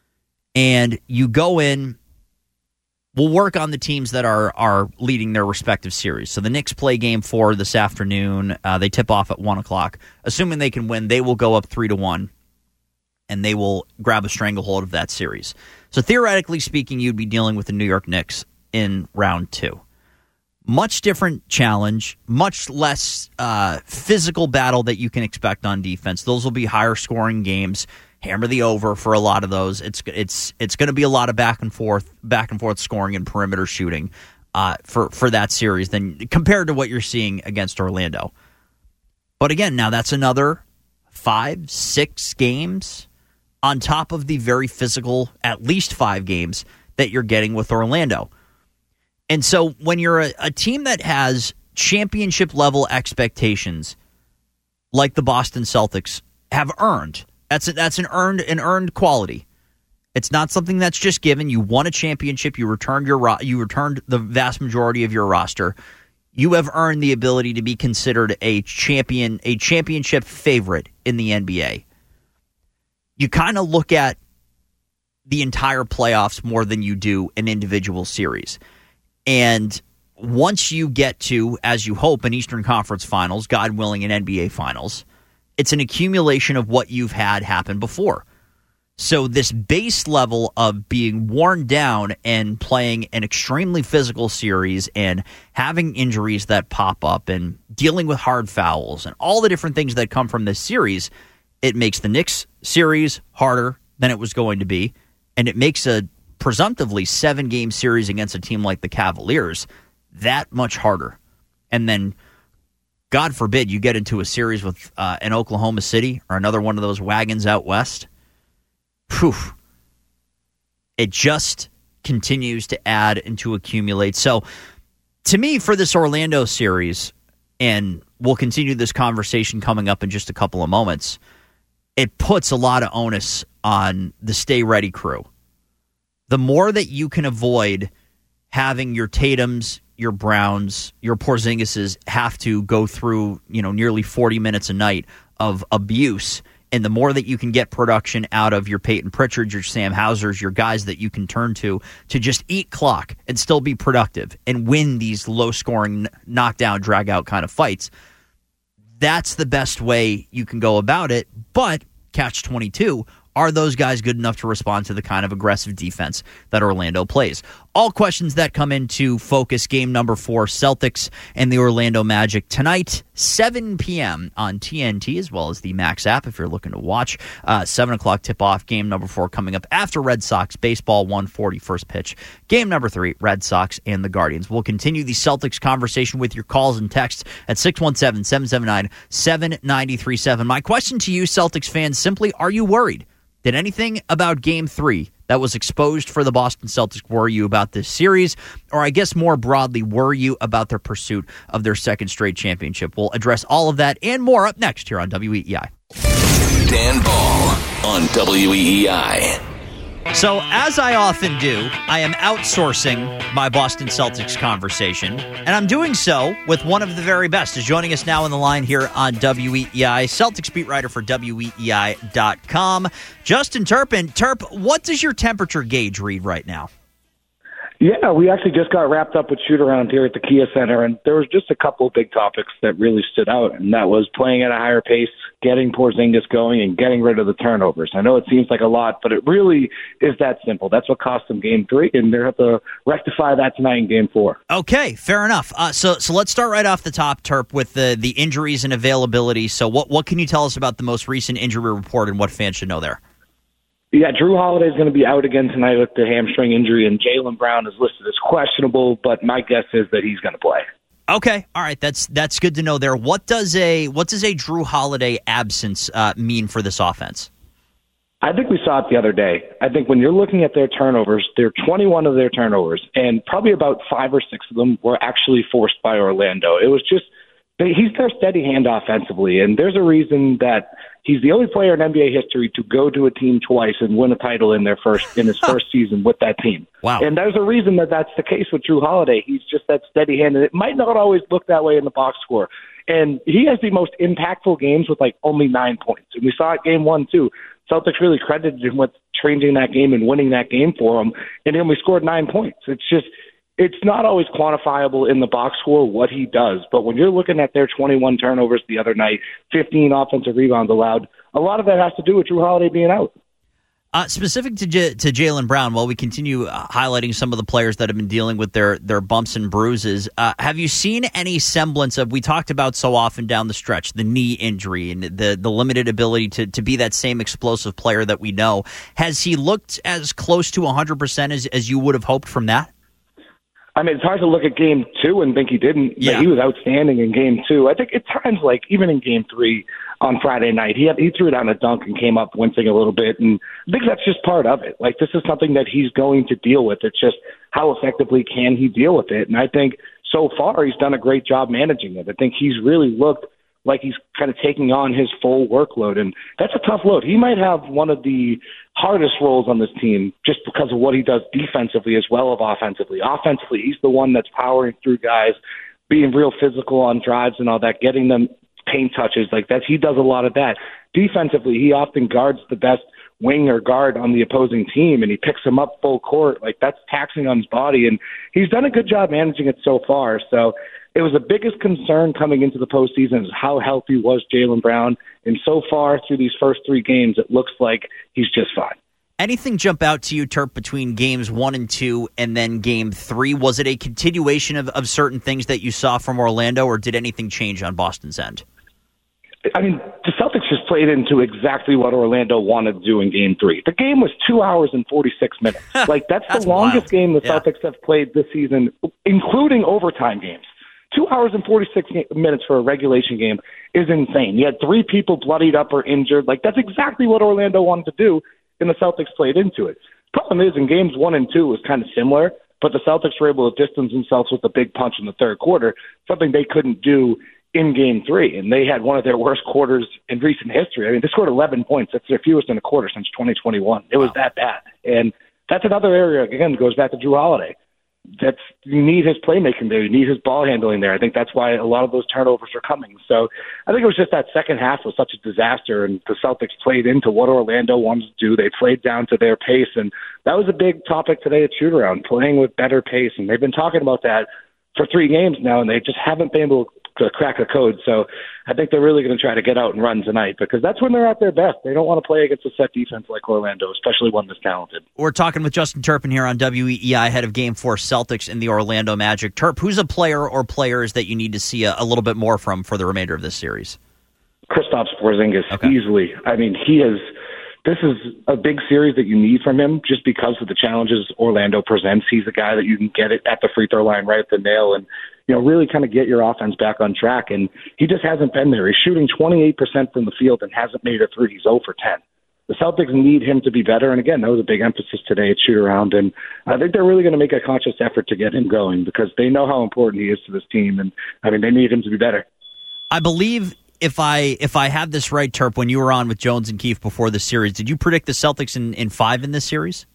Speaker 6: and you go in, we'll work on the teams that are are leading their respective series. So the Knicks play game four this afternoon. Uh, they tip off at one o'clock. Assuming they can win, they will go up three to one, and they will grab a stranglehold of that series. So theoretically speaking, you'd be dealing with the New York Knicks in round two. Much different challenge, much less uh, physical battle that you can expect on defense. Those will be higher scoring games. Hammer the over for a lot of those. It's it's it's going to be a lot of back and forth, back and forth scoring and perimeter shooting uh, for for that series than compared to what you're seeing against Orlando. But again, now that's another five, six games on top of the very physical, at least five games that you're getting with Orlando. And so when you're a, a team that has championship level expectations, like the Boston Celtics have earned. That's a, that's an earned an earned quality. It's not something that's just given. You won a championship. You returned your ro- you returned the vast majority of your roster. You have earned the ability to be considered a champion, a championship favorite in the N B A. You kind of look at the entire playoffs more than you do an individual series. And once you get to, as you hope, an Eastern Conference Finals, God willing, an N B A Finals, it's an accumulation of what you've had happen before. So this base level of being worn down and playing an extremely physical series and having injuries that pop up and dealing with hard fouls and all the different things that come from this series, it makes the Knicks series harder than it was going to be, and it makes a presumptively seven-game series against a team like the Cavaliers that much harder. And then God forbid you get into a series with uh, an Oklahoma City or another one of those wagons out west. Whew. It just continues to add and to accumulate. So to me, for this Orlando series, and we'll continue this conversation coming up in just a couple of moments, it puts a lot of onus on the Stay Ready crew. The more that you can avoid having your Tatums, your Browns, your Porzingises have to go through, you know, nearly forty minutes a night of abuse, and the more that you can get production out of your Peyton Pritchards, your Sam Hausers, your guys that you can turn to to just eat clock and still be productive and win these low-scoring, knockdown, drag-out kind of fights, that's the best way you can go about it. But catch twenty-two, are those guys good enough to respond to the kind of aggressive defense that Orlando plays? All questions that come into focus. Game number four, Celtics and the Orlando Magic tonight, seven p.m. on T N T, as well as the Max app if you're looking to watch. Uh, seven o'clock tip-off. Game number four coming up after Red Sox baseball, one forty first pitch. Game number three, Red Sox and the Guardians. We'll continue the Celtics conversation with your calls and texts at six one seven, seven seven nine, seven nine three seven. My question to you, Celtics fans, simply, are you worried? Did anything about Game three that was exposed for the Boston Celtics worry you about this series? Or I guess more broadly, worry you about their pursuit of their second straight championship? We'll address all of that and more up next here on W E E I.
Speaker 5: Dan Ball on W E E I.
Speaker 6: So, as I often do, I am outsourcing my Boston Celtics conversation, and I'm doing so with one of the very best. Is joining us now on the line here on W E E I, Celtics beat writer for W E E I dot com, Justin Turpin. Turp, what does your temperature gauge read right now?
Speaker 13: Yeah, we actually just got wrapped up with shoot-around here at the Kia Center, and there was just a couple of big topics that really stood out, and that was playing at a higher pace, getting Porzingis going, and getting rid of the turnovers. I know it seems like a lot, but it really is that simple. That's what cost them Game three, and they'll have to rectify that tonight in Game four.
Speaker 6: Okay, fair enough. Uh, so so let's start right off the top, Terp, with the, the injuries and availability. So what, what can you tell us about the most recent injury report and what fans should know there?
Speaker 13: Yeah, Drew Holiday is going to be out again tonight with the hamstring injury, and Jaylen Brown is listed as questionable, but my guess is that he's going to play.
Speaker 6: Okay, all right, that's that's good to know there. What does a what does a Drew Holiday absence uh, mean for this offense?
Speaker 13: I think we saw it the other day. I think when you're looking at their turnovers, there are twenty-one of their turnovers, and probably about five or six of them were actually forced by Orlando. It was just he's their steady hand offensively, and there's a reason that he's the only player in N B A history to go to a team twice and win a title in their first in his first season with that team.
Speaker 6: Wow!
Speaker 13: And there's a reason that that's the case with Jrue Holiday. He's just that steady hand, and it might not always look that way in the box score. And he has the most impactful games with like only nine points, and we saw it game one too. Celtics really credited him with changing that game and winning that game for him, and he only scored nine points. It's just, it's not always quantifiable in the box score what he does, but when you're looking at their twenty-one turnovers the other night, fifteen offensive rebounds allowed, a lot of that has to do with Jrue Holiday being out.
Speaker 6: Uh, specific to J- to Jaylen Brown, while we continue uh, highlighting some of the players that have been dealing with their their bumps and bruises, uh, have you seen any semblance of, we talked about so often down the stretch, the knee injury and the, the limited ability to, to be that same explosive player that we know. Has he looked as close to one hundred percent as, as you would have hoped from that?
Speaker 13: I mean, it's hard to look at game two and think he didn't.
Speaker 6: Yeah.
Speaker 13: But he was outstanding in game two. I think at times, like even in game three on Friday night, he had, he threw down a dunk and came up wincing a little bit. And I think that's just part of it. Like, this is something that he's going to deal with. It's just how effectively can he deal with it? And I think so far he's done a great job managing it. I think he's really looked like he's kind of taking on his full workload. And that's a tough load. He might have one of the hardest roles on this team just because of what he does defensively as well as offensively. Offensively, he's the one that's powering through guys, being real physical on drives and all that, getting them paint touches like that. He does a lot of that. Defensively, he often guards the best wing or guard on the opposing team, and he picks them up full court. Like, that's taxing on his body, and he's done a good job managing it so far. So it was the biggest concern coming into the postseason is how healthy was Jaylen Brown. And so far through these first three games, it looks like he's just fine.
Speaker 6: Anything jump out to you, Terp, between games one and two and then game three? Was it a continuation of, of certain things that you saw from Orlando, or did anything change on Boston's end?
Speaker 13: I mean, the Celtics just played into exactly what Orlando wanted to do in game three. The game was two hours and forty-six minutes. Like, that's, that's the longest wild. game the yeah. Celtics have played this season, including overtime games. Two hours and forty-six minutes for a regulation game is insane. You had three people bloodied up or injured. Like, that's exactly what Orlando wanted to do, and the Celtics played into it. Problem is, in games one and two, it was kind of similar, but the Celtics were able to distance themselves with a big punch in the third quarter, something they couldn't do in game three. And they had one of their worst quarters in recent history. I mean, they scored eleven points. That's their fewest in a quarter since twenty twenty-one. It was wow. that bad. And that's another area, again, goes back to Jrue Holiday. That's, you need his playmaking there. You need his ball handling there. I think that's why a lot of those turnovers are coming. So I think it was just that second half was such a disaster, and the Celtics played into what Orlando wanted to do. They played down to their pace, and that was a big topic today at shoot-around, playing with better pace. And they've been talking about that for three games now, and they just haven't been able to crack the code. So I think they're really going to try to get out and run tonight, because that's when they're at their best. They don't want to play against a set defense like Orlando, especially one that's talented.
Speaker 6: We're talking with Justin Turpin here on W E E I, head of Game four Celtics and the Orlando Magic. Turp, who's a player or players that you need to see a, a little bit more from for the remainder of this series?
Speaker 13: Kristaps Porzingis,
Speaker 6: okay.
Speaker 13: easily. I mean, he is – this is a big series that you need from him just because of the challenges Orlando presents. He's a guy that you can get it at the free throw line right at the nail and, you know, really kind of get your offense back on track. And he just hasn't been there. He's shooting twenty-eight percent from the field and hasn't made a three. He's zero for ten. The Celtics need him to be better. And again, that was a big emphasis today at shoot around. And I think they're really going to make a conscious effort to get him going because they know how important he is to this team. And I mean, they need him to be better.
Speaker 6: I believe if I if I have this right, Terp, when you were on with Jones and Keefe before the series, did you predict the Celtics in, in five in this series?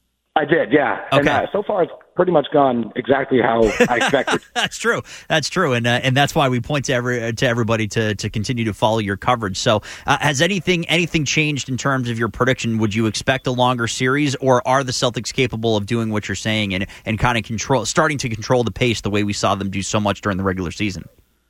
Speaker 13: I did, yeah.
Speaker 6: Okay.
Speaker 13: And uh, so far, it's pretty much gone exactly how I expected.
Speaker 6: That's true. That's true, and uh, and that's why we point to every to everybody to to continue to follow your coverage. So, uh, has anything anything changed in terms of your prediction? Would you expect a longer series, or are the Celtics capable of doing what you're saying and and kind of control, starting to control the pace the way we saw them do so much during the regular season?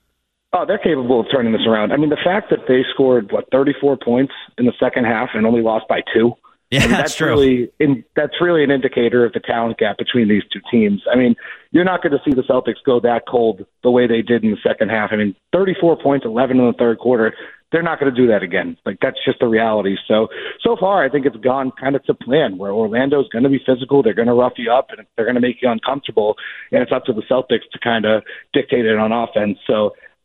Speaker 13: Oh, they're capable of turning this around. I mean, the fact that they scored what thirty-four points in the second half and only lost by two.
Speaker 6: Yeah,
Speaker 13: I mean,
Speaker 6: that's,
Speaker 13: that's
Speaker 6: true.
Speaker 13: really in, that's really an indicator of the talent gap between these two teams. I mean, you're not going to see the Celtics go that cold the way they did in the second half. I mean, thirty-four points, eleven in the third quarter. They're not going to do that again. Like, that's just the reality. So, so far, I think it's gone kind of to plan where Orlando's going to be physical. They're going to rough you up and they're going to make you uncomfortable. And it's up to the Celtics to kind of dictate it on offense. So,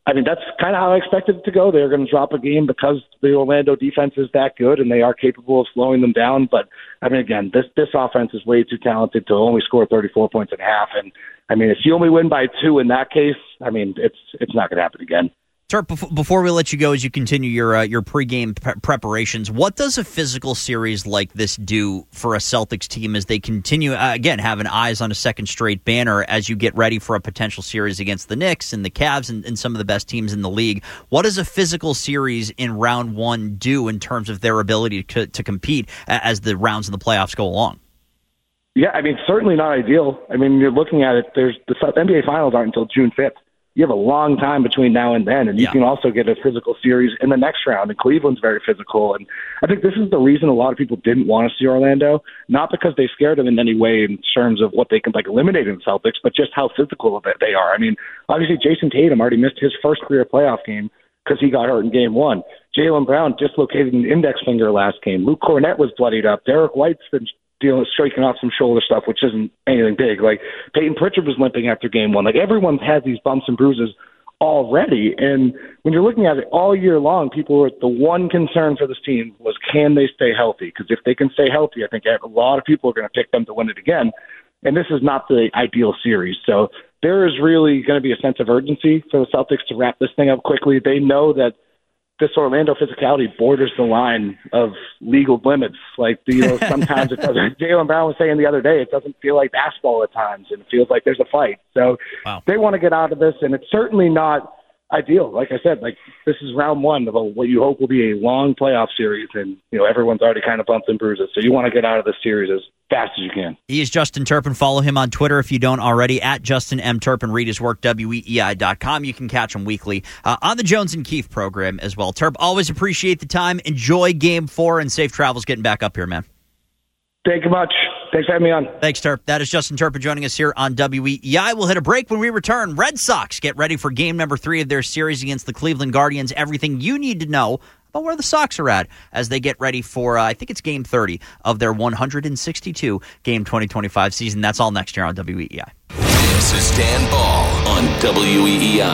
Speaker 13: I mean, that's kind of how I expected it to go. They're going to drop a game because the Orlando defense is that good and they are capable of slowing them down. But, I mean, again, this this offense is way too talented to only score thirty-four points and a half. And, I mean, if you only win by two in that case, I mean, it's it's not going to happen again.
Speaker 6: Turp, before we let you go, as you continue your uh, your pregame pre- preparations, what does a physical series like this do for a Celtics team as they continue, uh, again, having eyes on a second straight banner as you get ready for a potential series against the Knicks and the Cavs and, and some of the best teams in the league? What does a physical series in round one do in terms of their ability to, to compete as the rounds in the playoffs go along?
Speaker 13: Yeah, I mean, certainly not ideal. I mean, you're looking at it, there's the N B A Finals aren't until June fifth. You have a long time between now and then, and you yeah. can also get a physical series in the next round. And Cleveland's very physical, and I think this is the reason a lot of people didn't want to see Orlando, not because they scared them in any way in terms of what they can like eliminate in the Celtics, but just how physical they are. I mean, obviously Jason Tatum already missed his first career playoff game because he got hurt in game one. Jaylen Brown dislocated an index finger last game. Luke Cornett was bloodied up. Derek White's been dealing, striking off some shoulder stuff, which isn't anything big. Like Peyton Pritchard was limping after game one. Like everyone's had these bumps and bruises already. And when you're looking at it all year long, people were, the one concern for this team was, can they stay healthy? Because if they can stay healthy, I think a lot of people are going to pick them to win it again. And this is not the ideal series. So there is really going to be a sense of urgency for the Celtics to wrap this thing up quickly. They know that this Orlando physicality borders the line of legal limits. Like, you know, sometimes it doesn't. Jaylen Brown was saying the other day, it doesn't feel like basketball at times, and it feels like there's a fight. So wow. They want to get out of this, and it's certainly not ideal. Like I said, like this is round one of a, what you hope will be a long playoff series, and you know everyone's already kind of bumped and bruises. So you want to get out of this series as fast as you can.
Speaker 6: He is Justin Turpin. Follow him on Twitter if you don't already, at Justin M. Turpin. Read his work, W E E I dot com. You can catch him weekly uh, on the Jones and Keefe program as well. Turp, always appreciate the time. Enjoy game four and safe travels getting back up here, man.
Speaker 13: Thank you much. Thanks for having me on.
Speaker 6: Thanks, Turp. That is Justin Turpin joining us here on W E E I. We'll hit a break when we return. Red Sox get ready for game number three of their series against the Cleveland Guardians. Everything you need to know about where the Sox are at as they get ready for, uh, I think it's game thirty of their one hundred sixty-two game twenty twenty-five season. That's all next year on W E E I.
Speaker 5: This is Dan Ball on W E E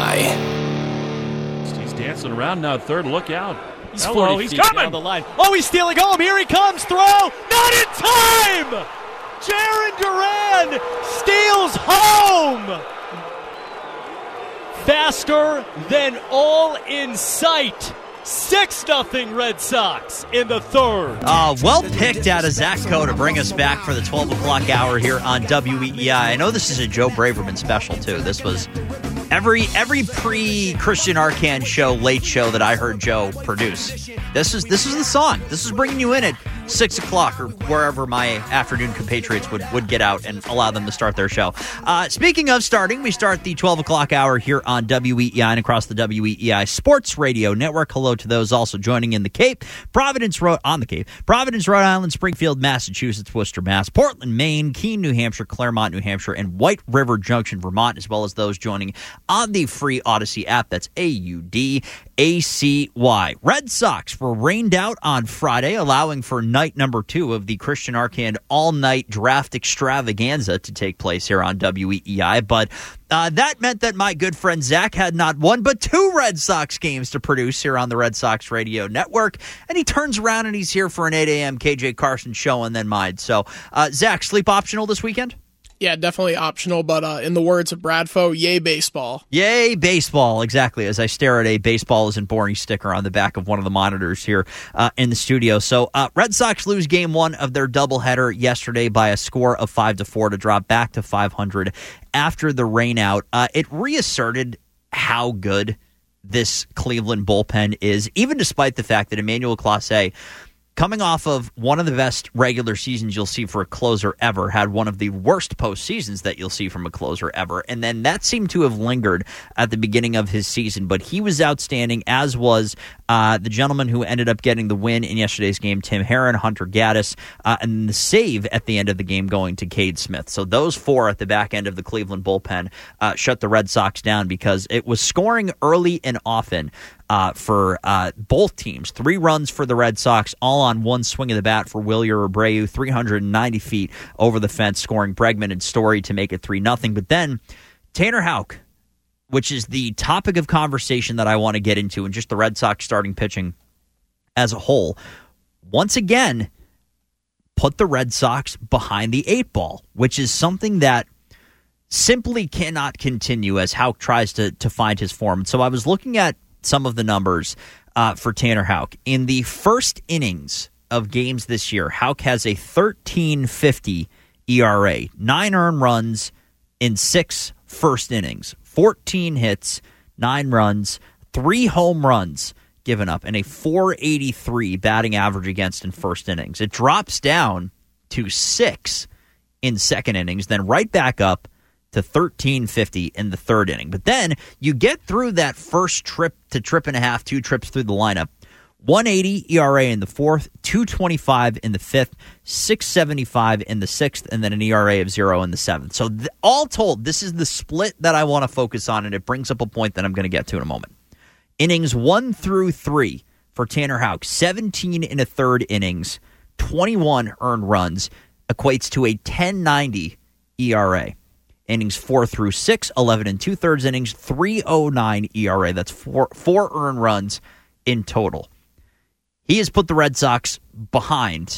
Speaker 5: I.
Speaker 14: He's dancing around now, third. Look out.
Speaker 15: He's Hello,
Speaker 14: he's coming
Speaker 15: down the line. Oh, he's stealing home. Here he comes. Throw. Not in time. Jarren Duran steals home. Faster than all in sight. six nothing Red Sox in the third.
Speaker 6: Uh, well picked out of Zach Coe to bring us back for the twelve o'clock hour here on W E E I. I know this is a Joe Braverman special, too. This was every every pre-Christian Arcand show, late show that I heard Joe produce. This is this is the song. This is bringing you in at six o'clock or wherever my afternoon compatriots would, would get out and allow them to start their show. Uh, speaking of starting, we start the twelve o'clock hour here on W E E I and across the W E E I Sports Radio Network. Hello to those also joining in the Cape. Providence, Rhode on the Cape. Providence, Rhode Island, Springfield, Massachusetts, Worcester, Mass, Portland, Maine, Keene, New Hampshire, Claremont, New Hampshire, and White River Junction, Vermont, as well as those joining on the free Odyssey app. That's A U D A C Y. Red Sox were rained out on Friday, allowing for night number two of the Christian Arcand all-night draft extravaganza to take place here on W E E I. But uh, that meant that my good friend Zach had not one but two Red Sox games to produce here on the Red Sox Radio Network. And he turns around and he's here for an eight a.m. K J Carson show and then mine. So, uh, Zach, sleep optional this weekend?
Speaker 8: Yeah, definitely optional, but uh, in the words of Bradfo, yay baseball.
Speaker 6: Yay baseball, exactly, as I stare at a baseball isn't boring sticker on the back of one of the monitors here uh, in the studio. So uh, Red Sox lose game one of their doubleheader yesterday by a score of five to four to drop back to five hundred after the rainout. Uh, it reasserted how good this Cleveland bullpen is, even despite the fact that Emmanuel Clase, coming off of one of the best regular seasons you'll see for a closer ever, had one of the worst postseasons that you'll see from a closer ever. And then that seemed to have lingered at the beginning of his season. But he was outstanding, as was uh, the gentleman who ended up getting the win in yesterday's game, Tim Herron, Hunter Gaddis, uh, and the save at the end of the game going to Cade Smith. So those four at the back end of the Cleveland bullpen uh, shut the Red Sox down because it was scoring early and often. Uh, for uh, both teams. Three runs for the Red Sox, all on one swing of the bat for Wilyer Abreu, three hundred ninety feet over the fence, scoring Bregman and Story to make it three nothing. But then Tanner Houck which is the topic of conversation that I want to get into, and just the Red Sox starting pitching as a whole, once again, put the Red Sox behind the eight ball, which is something that simply cannot continue as Houck tries to, to find his form. So I was looking at some of the numbers uh, for Tanner Houck. In the first innings of games this year, Houck has a thirteen fifty E R A, nine earned runs in six first innings, fourteen hits, nine runs, three home runs given up, and a four eighty-three batting average against in first innings. It drops down to six in second innings, then right back up to thirteen fifty in the third inning. But then you get through that first trip to trip and a half, two trips through the lineup. one eighty E R A in the fourth, two twenty-five in the fifth, six seventy-five in the sixth, and then an E R A of zero in the seventh. So th- all told, this is the split that I want to focus on, and it brings up a point that I'm going to get to in a moment. Innings one through three for Tanner Houck, seventeen in a third innings, twenty-one earned runs, equates to a ten ninety E R A. Innings four through six, eleven and two-thirds innings, three oh nine E R A. That's four, four earned runs in total. He has put the Red Sox behind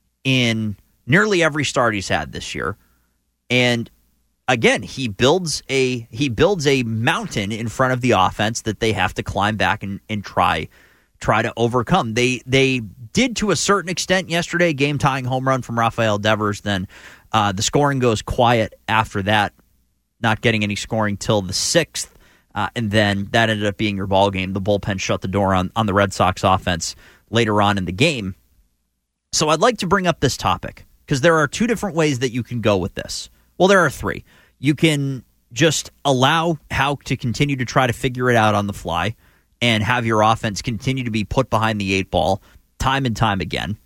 Speaker 6: in nearly every start he's had this year. And again, he builds a he builds a mountain in front of the offense that they have to climb back and, and try try to overcome. They they did to a certain extent yesterday, game-tying home run from Rafael Devers. Then uh, the scoring goes quiet after that, not getting any scoring till the sixth. Uh, and then that ended up being your ball game. The bullpen shut the door on, on the Red Sox offense later on in the game. So I'd like to bring up this topic because there are two different ways that you can go with this. Well, there are three. You can just allow Houck to continue to try to figure it out on the fly and have your offense continue to be put behind the eight ball time and time again.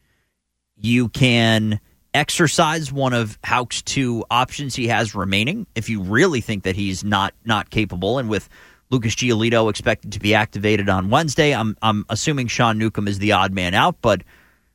Speaker 6: You can exercise one of Houck's two options he has remaining if you really think that he's not not capable. And with Lucas Giolito expected to be activated on Wednesday, I'm I'm assuming Sean Newcomb is the odd man out, but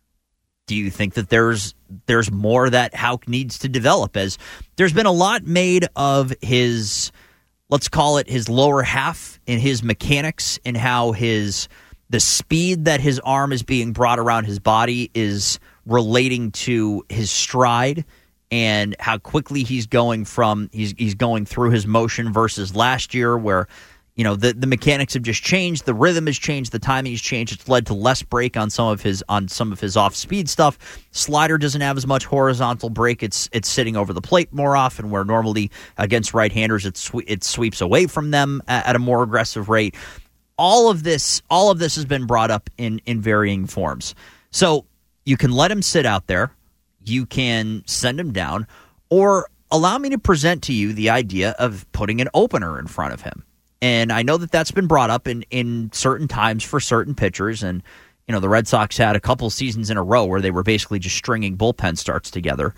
Speaker 6: do you think that there's there's more that Houck needs to develop? As there's been a lot made of his, let's call it his lower half in his mechanics and how his the speed that his arm is being brought around his body is relating to his stride and how quickly he's going from he's he's going through his motion versus last year where, you know, the, the mechanics have just changed, the rhythm has changed, the timing has changed. It's led to less break on some of his on some of his off-speed stuff. Slider doesn't have as much horizontal break. It's it's sitting over the plate more often, where normally against right-handers it swe- it sweeps away from them at, at a more aggressive rate. All of this all of this has been brought up in in varying forms. So you can let him sit out there, you can send him down, or allow me to present to you the idea of putting an opener in front of him. And I know that that's been brought up in, in certain times for certain pitchers. And, you know, the Red Sox had a couple seasons in a row where they were basically just stringing bullpen starts together.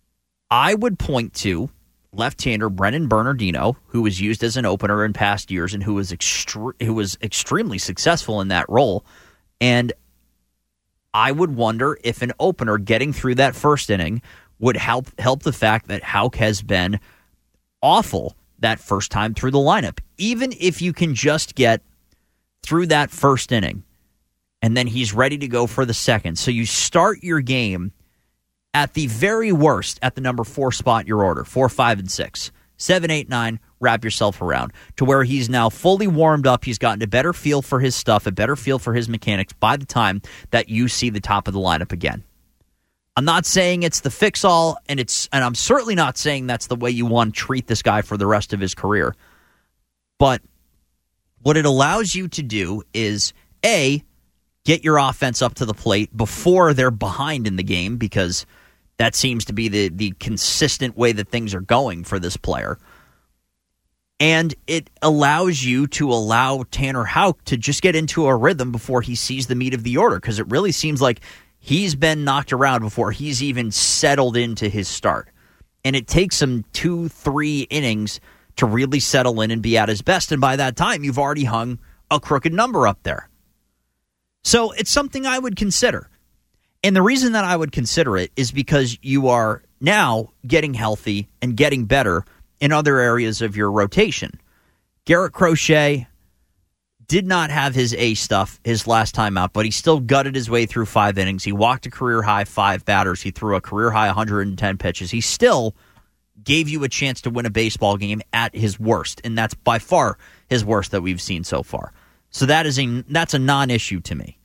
Speaker 6: I would point to left-hander Brennan Bernardino, who was used as an opener in past years and who was extre- who was extremely successful in that role. And I would wonder if an opener getting through that first inning would help help the fact that Houck has been awful that first time through the lineup. Even if you can just get through that first inning and then he's ready to go for the second. So you start your game at the very worst at the number four spot in your order, four, five, and six. Seven, eight, nine, wrap yourself around to where he's now fully warmed up. He's gotten a better feel for his stuff, a better feel for his mechanics by the time that you see the top of the lineup again. I'm not saying it's the fix-all, and it's, and I'm certainly not saying that's the way you want to treat this guy for the rest of his career. But what it allows you to do is, A, get your offense up to the plate before they're behind in the game, because that seems to be the, the consistent way that things are going for this player. And it allows you to allow Tanner Houck to just get into a rhythm before he sees the meat of the order, because it really seems like he's been knocked around before he's even settled into his start. And it takes him two, three innings to really settle in and be at his best. And by that time, you've already hung a crooked number up there. So it's something I would consider. And the reason that I would consider it is because you are now getting healthy and getting better in other areas of your rotation. Garrett Crochet did not have his A stuff his last time out, but he still gutted his way through five innings. He walked a career-high five batters. He threw a career-high one hundred ten pitches. He still gave you a chance to win a baseball game at his worst, and that's by far his worst that we've seen so far. So that is a, that's a non-issue to me.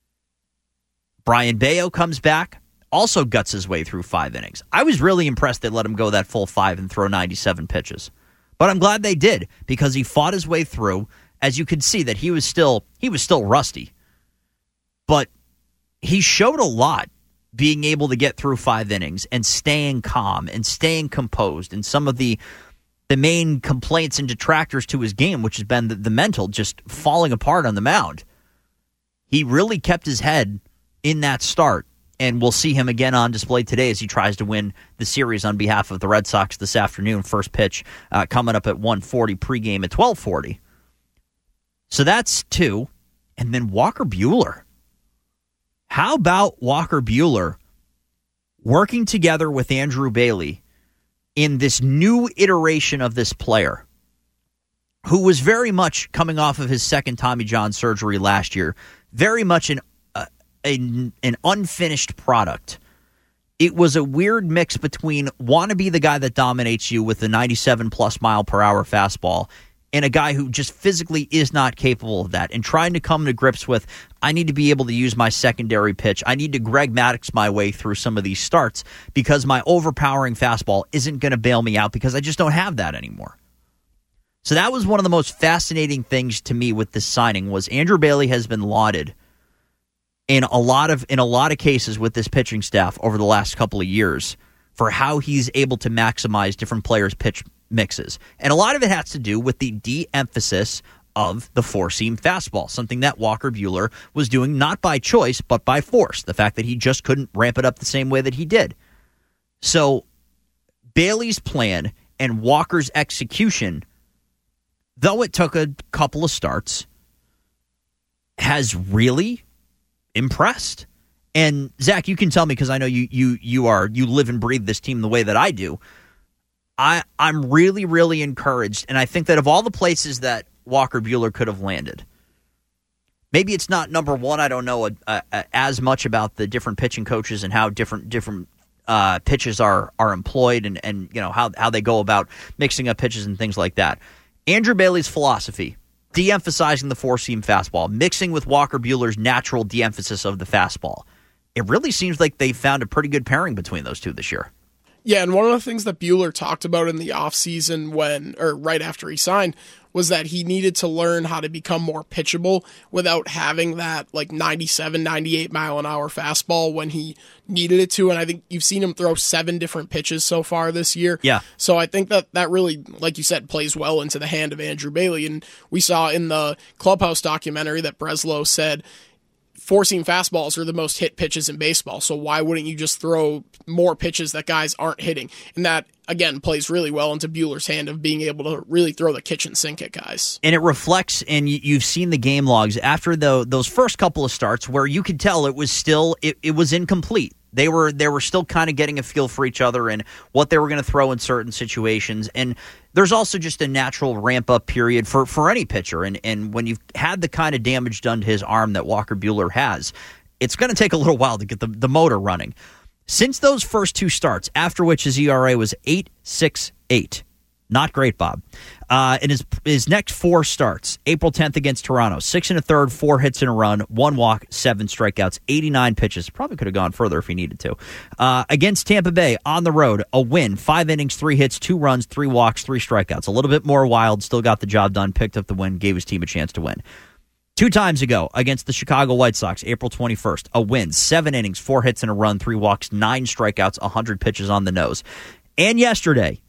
Speaker 6: Brayan Bello comes back, also guts his way through five innings. I was really impressed they let him go that full five and throw ninety-seven pitches. But I'm glad they did, because he fought his way through. As you could see that he was still he was still rusty. But he showed a lot being able to get through five innings and staying calm and staying composed. And some of the the main complaints and detractors to his game, which has been the, the mental, just falling apart on the mound. He really kept his head in that start. And we'll see him again on display today as he tries to win the series on behalf of the Red Sox this afternoon. First pitch uh, coming up at one forty, pregame at twelve forty. So that's two. And then Walker Buehler. How about Walker Buehler working together with Andrew Bailey in this new iteration of this player, who was very much coming off of his second Tommy John surgery last year, very much an, uh, an, an unfinished product. It was a weird mix between want to be the guy that dominates you with the ninety-seven plus mile per hour fastball and a guy who just physically is not capable of that, and trying to come to grips with, I need to be able to use my secondary pitch. I need to Greg Maddux my way through some of these starts because my overpowering fastball isn't going to bail me out because I just don't have that anymore. So that was one of the most fascinating things to me with this signing was Andrew Bailey has been lauded in a lot of in a lot of cases with this pitching staff over the last couple of years for how he's able to maximize different players' pitch mixes. And a lot of it has to do with the de-emphasis of the four-seam fastball, something that Walker Buehler was doing not by choice, but by force. The fact that he just couldn't ramp it up the same way that he did. So Bailey's plan and Walker's execution, though it took a couple of starts, has really impressed. And Zach, you can tell me, because I know you you you are you live and breathe this team the way that I do. I, I'm really, really encouraged, and I think that of all the places that Walker Buehler could have landed, maybe it's not number one. I don't know a, a, a, as much about the different pitching coaches and how different different uh, pitches are are employed, and, and you know how how they go about mixing up pitches and things like that. Andrew Bailey's philosophy, de-emphasizing the four-seam fastball, mixing with Walker Buehler's natural de-emphasis of the fastball. It really seems like they found a pretty good pairing between those two this year.
Speaker 8: Yeah, and one of the things that Buehler talked about in the offseason when, or right after he signed, was that he needed to learn how to become more pitchable without having that like ninety-seven, ninety-eight mile an hour fastball when he needed it to. And I think you've seen him throw seven different pitches so far this year.
Speaker 6: Yeah.
Speaker 8: So I think that that really, like you said, plays well into the hand of Andrew Bailey. And we saw in the Clubhouse documentary that Breslow said, four-seam fastballs are the most hit pitches in baseball, so why wouldn't you just throw more pitches that guys aren't hitting? And that, again, plays really well into Buehler's hand of being able to really throw the kitchen sink at guys.
Speaker 6: And it reflects, and you've seen the game logs after the, those first couple of starts where you could tell it was still, it, it was incomplete. They were they were still kind of getting a feel for each other and what they were going to throw in certain situations. And there's also just a natural ramp-up period for, for any pitcher. And, and when you've had the kind of damage done to his arm that Walker Buehler has, it's going to take a little while to get the, the motor running. Since those first two starts, after which his E R A was eight six eight. Not great, Bob. Uh, in his his next four starts, April tenth against Toronto, six and a third, four hits and a run, one walk, seven strikeouts, eighty-nine pitches. Probably could have gone further if he needed to. Uh, against Tampa Bay, on the road, a win, five innings, three hits, two runs, three walks, three strikeouts. A little bit more wild, still got the job done, picked up the win, gave his team a chance to win. Two times ago, against the Chicago White Sox, April twenty-first, a win, seven innings, four hits and a run, three walks, nine strikeouts, one hundred pitches on the nose. And yesterday,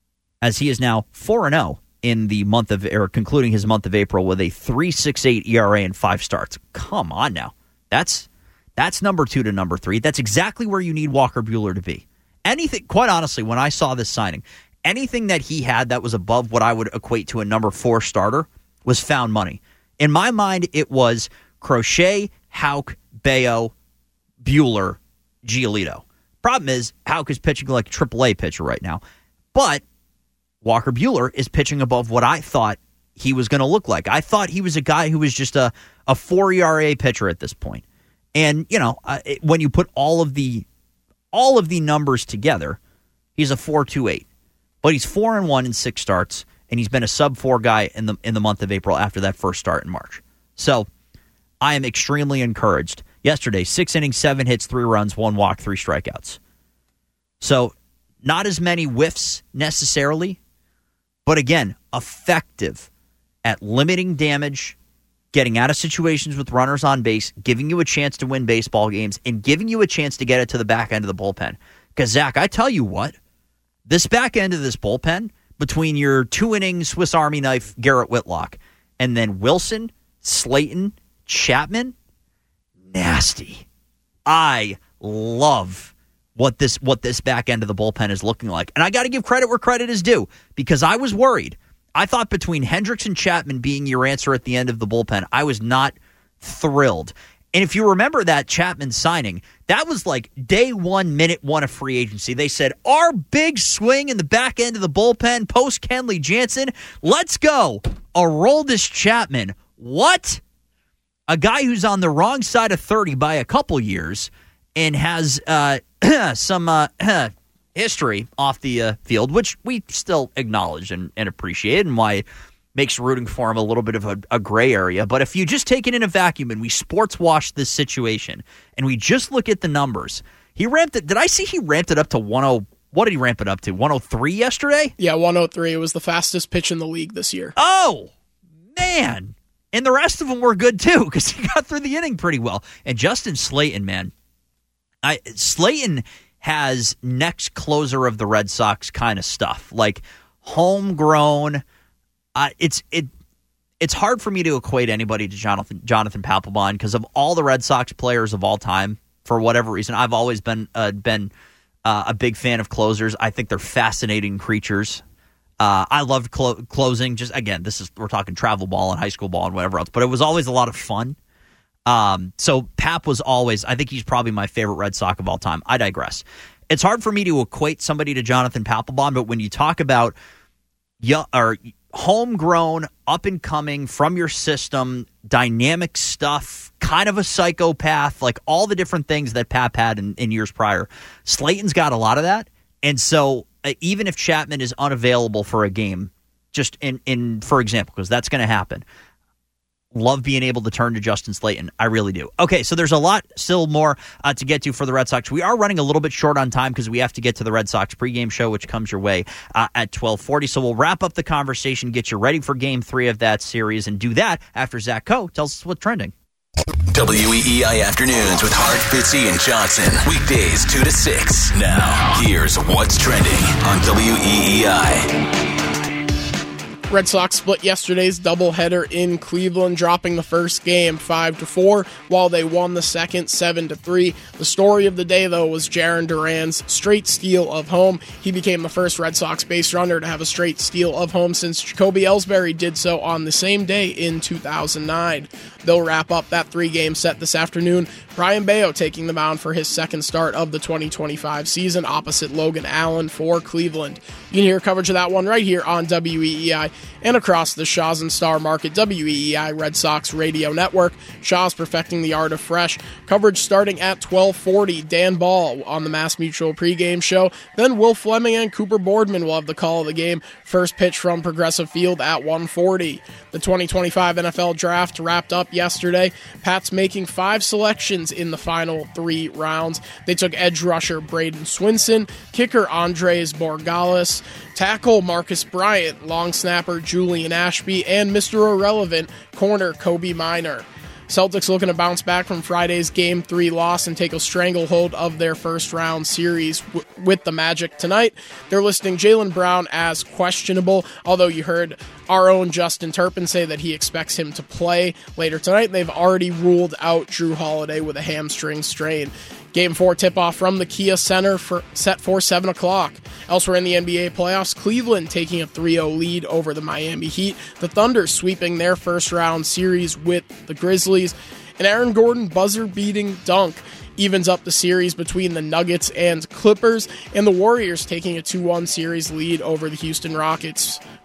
Speaker 6: as he is now four and oh in the month of, or concluding his month of April with a three point six eight E R A and five starts. Come on now. That's that's number two to number three. That's exactly where you need Walker Buehler to be. Anything, quite honestly, when I saw this signing, anything that he had that was above what I would equate to a number four starter was found money. In my mind, it was Crochet, Houck, Bello, Buehler, Giolito. Problem is, Houck is pitching like a triple A pitcher right now. But Walker Buehler is pitching above what I thought he was going to look like. I thought he was a guy who was just a, a four E R A pitcher at this point. And, you know, uh, it, when you put all of the all of the numbers together, he's a four point two eight. But he's four and one in six starts, and he's been a sub four guy in the in the month of April after that first start in March. So I am extremely encouraged. Yesterday, six innings, seven hits, three runs, one walk, three strikeouts. So not as many whiffs necessarily, but again, effective at limiting damage, getting out of situations with runners on base, giving you a chance to win baseball games, and giving you a chance to get it to the back end of the bullpen. Because, Zach, I tell you what, this back end of this bullpen, between your two-inning Swiss Army knife Garrett Whitlock and then Wilson, Slayton, Chapman, nasty. I love what this what this back end of the bullpen is looking like. And I got to give credit where credit is due, because I was worried. I thought between Hendricks and Chapman being your answer at the end of the bullpen, I was not thrilled. And if you remember that Chapman signing, that was like day one, minute one of free agency. They said, our big swing in the back end of the bullpen, post Kenley Jansen, let's go. Aroldis Chapman. What? A guy who's on the wrong side of thirty by a couple years and has uh, some uh, history off the uh, field, which we still acknowledge and, and appreciate, and why it makes rooting for him a little bit of a, a gray area. But if you just take it in a vacuum and we sports wash this situation and we just look at the numbers, he ramped it. Did I see he ramped it up to one oh? What did he ramp it up to? one oh three yesterday?
Speaker 8: Yeah, one oh three. It was the fastest pitch in the league this year.
Speaker 6: Oh, man. And the rest of them were good, too, because he got through the inning pretty well. And Justin Slayton, man, I Slayton has next closer of the Red Sox kind of stuff, like homegrown. Uh, it's it it's hard for me to equate anybody to Jonathan Jonathan Papelbon, because of all the Red Sox players of all time, for whatever reason, I've always been uh, been uh, a big fan of closers. I think they're fascinating creatures. Uh, I loved clo- closing. Just again, this is we're talking travel ball and high school ball and whatever else, but it was always a lot of fun. Um, so Pap was always, I think he's probably my favorite Red Sox of all time. I digress. It's hard for me to equate somebody to Jonathan Papelbon, but when you talk about young, or homegrown, up and coming from your system, dynamic stuff, kind of a psychopath, like all the different things that Pap had in, in years prior, Slayton's got a lot of that. And so uh, even if Chapman is unavailable for a game, just in, in for example, because that's going to happen, love being able to turn to Justin Slayton. I really do. Okay, so there's a lot still more uh, to get to for the Red Sox. We are running a little bit short on time because we have to get to the Red Sox pregame show, which comes your way uh, at twelve forty. So we'll wrap up the conversation, get you ready for game three of that series, and do that after Zach Coe tells us what's trending.
Speaker 5: W E E I Afternoons with Hart, Fitzy, and Johnson. Weekdays two to six. Now, here's what's trending on W E E I.
Speaker 8: Red Sox split yesterday's doubleheader in Cleveland, dropping the first game five to four, while they won the second seven to three. The story of the day, though, was Jarren Duran's straight steal of home. He became the first Red Sox base runner to have a straight steal of home since Jacoby Ellsbury did so on the same day in two thousand nine. They'll wrap up that three-game set this afternoon. Brian Bayo taking the mound for his second start of the twenty twenty-five season opposite Logan Allen for Cleveland. You can hear coverage of that one right here on W E E I and across the Shaw's and Star Market W E E I Red Sox radio network. Shaw's perfecting the art of fresh. Coverage starting at twelve forty. Dan Ball on the Mass Mutual pregame show. Then Will Fleming and Cooper Boardman will have the call of the game. First pitch from Progressive Field at one forty. The twenty twenty-five N F L Draft wrapped up yesterday. Pats making five selections in the final three rounds. They took edge rusher Braden Swinson, kicker Andres Borregales, tackle Marcus Bryant, long snapper Julian Ashby, and Mister Irrelevant corner Kobe Minor. Celtics looking to bounce back from Friday's Game three loss and take a stranglehold of their first-round series w- with the Magic tonight. They're listing Jaylen Brown as questionable, although you heard our own Justin Turpin say that he expects him to play later tonight. They've already ruled out Drew Holiday with a hamstring strain. Game four tip-off from the Kia Center for, set for seven o'clock. Elsewhere in the N B A playoffs, Cleveland taking a three oh lead over the Miami Heat. The Thunder sweeping their first-round series with the Grizzlies. An Aaron Gordon buzzer-beating dunk evens up the series between the Nuggets and Clippers, and the Warriors taking a two one series lead over the Houston Rockets.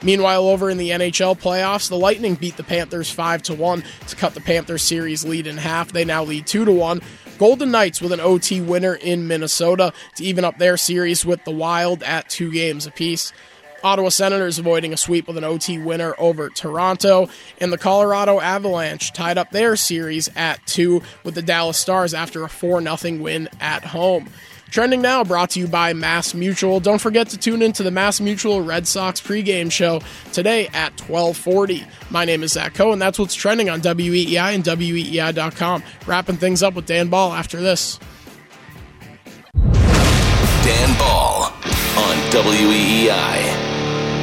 Speaker 8: Meanwhile, over in the N H L playoffs, the Lightning beat the Panthers five to one to cut the Panthers series lead in half. They now lead two to one. Golden Knights with an O T winner in Minnesota to even up their series with the Wild at two games apiece. Ottawa Senators avoiding a sweep with an O T winner over Toronto, and the Colorado Avalanche tied up their series at two with the Dallas Stars after a four nothing win at home. Trending Now brought to you by Mass Mutual. Don't forget to tune into the Mass Mutual Red Sox pregame show today at twelve forty. My name is Zach Cohen. That's what's trending on W E E I and W E E I dot com. Wrapping things up with Dan Ball after this.
Speaker 5: Dan Ball on W E E I.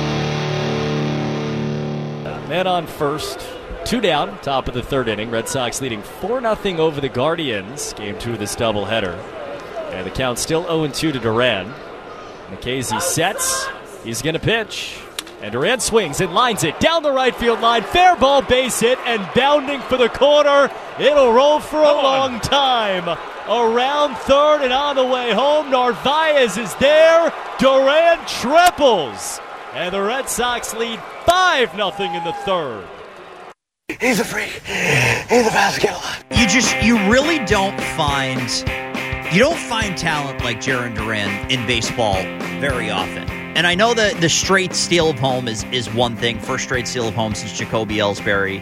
Speaker 15: Man on first, two down, top of the third inning. Red Sox leading four nothing over the Guardians. Game two of this doubleheader. And the count still oh and two to Duran. McKaysey sets. He's going to pitch. And Duran swings and lines it down the right field line. Fair ball, base hit, and bounding for the corner. It'll roll for a long time. Around third and on the way home. Narvaez is there. Duran triples. And the Red Sox lead five nothing in the third.
Speaker 16: He's a freak. He's a fast killer.
Speaker 6: You just, you really don't find, you don't find talent like Jarren Duran in baseball very often. And I know that the straight steal of home is, is one thing. First straight steal of home since Jacoby Ellsbury.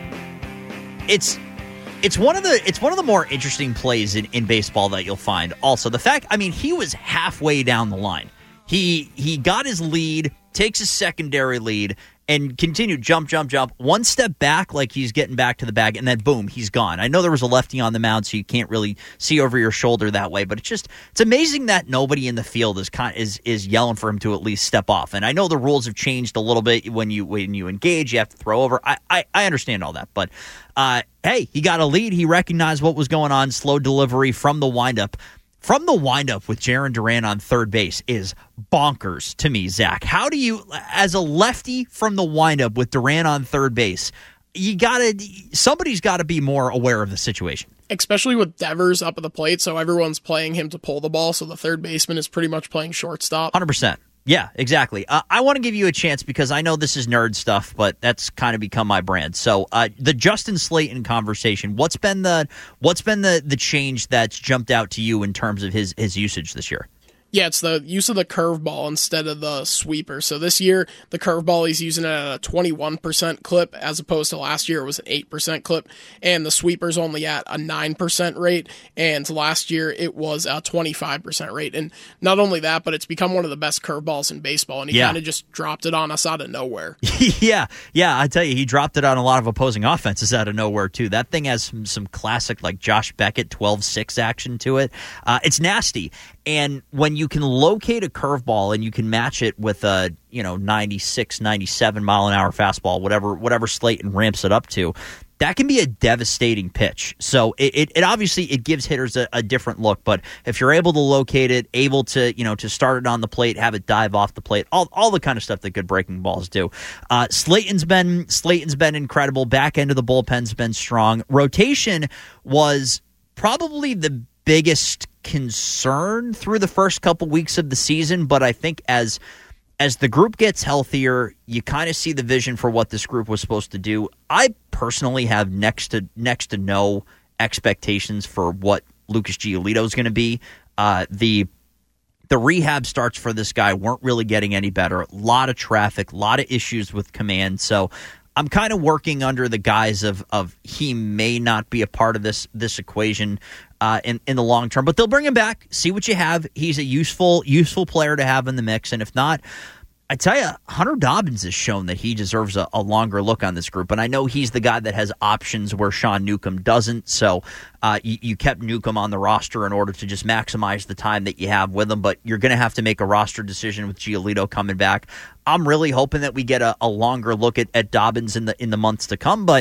Speaker 6: It's it's one of the it's one of the more interesting plays in, in baseball that you'll find. Also, the fact, I mean, he was halfway down the line. He he got his lead, takes his secondary lead, and continued jump, jump, jump. One step back, like he's getting back to the bag, and then boom, he's gone. I know there was a lefty on the mound, so you can't really see over your shoulder that way, but it's just, it's amazing that nobody in the field is kind is is yelling for him to at least step off. And I know the rules have changed a little bit. When you when you engage, you have to throw over. I I, I understand all that, but uh, hey, he got a lead. He recognized what was going on. Slow delivery from the windup. From the windup with Jarren Duran on third base is bonkers to me, Zach. How do you, as a lefty from the windup with Duran on third base, you gotta, somebody's got to be more aware of the situation.
Speaker 8: Especially with Devers up at the plate, so everyone's playing him to pull the ball, so the third baseman is pretty much playing shortstop.
Speaker 6: one hundred percent. Yeah, exactly. Uh, I want to give you a chance because I know this is nerd stuff, but that's kind of become my brand. So, uh, the Justin Slayton conversation. What's been the what's been the the change that's jumped out to you in terms of his his usage this year?
Speaker 8: Yeah, it's the use of the curveball instead of the sweeper. So this year, the curveball, he's using it at a twenty-one percent clip, as opposed to last year, it was an eight percent clip. And the sweeper's only at a nine percent rate, and last year, it was a twenty-five percent rate. And not only that, but it's become one of the best curveballs in baseball, and he
Speaker 6: yeah.
Speaker 8: kind of just dropped it on us out of nowhere.
Speaker 6: yeah, yeah, I tell you, he dropped it on a lot of opposing offenses out of nowhere, too. That thing has some, some classic, like, Josh Beckett twelve six action to it. Uh, it's nasty. And when you can locate a curveball and you can match it with a, you know, ninety-six, ninety-seven mile an hour fastball, whatever whatever Slayton ramps it up to, that can be a devastating pitch. So it, it, it obviously it gives hitters a, a different look, but if you're able to locate it, able to, you know, to start it on the plate, have it dive off the plate, all all the kind of stuff that good breaking balls do. Uh, Slayton's been Slayton's been incredible. Back end of the bullpen's been strong. Rotation was probably the biggest concern through the first couple weeks of the season, but I think as as the group gets healthier, you kind of see the vision for what this group was supposed to do. I personally have next to next to no expectations for what Lucas Giolito is going to be. Uh, the the rehab starts for this guy weren't really getting any better. A lot of traffic, a lot of issues with command. So I'm kind of working under the guise of of he may not be a part of this this equation uh, in in the long term, but they'll bring him back. See what you have. He's a useful useful player to have in the mix, and if not, I tell you, Hunter Dobbins has shown that he deserves a, a longer look on this group, and I know he's the guy that has options where Sean Newcomb doesn't, so uh, you, you kept Newcomb on the roster in order to just maximize the time that you have with him, but you're going to have to make a roster decision with Giolito coming back. I'm really hoping that we get a, a longer look at, at Dobbins in the in the months to come, but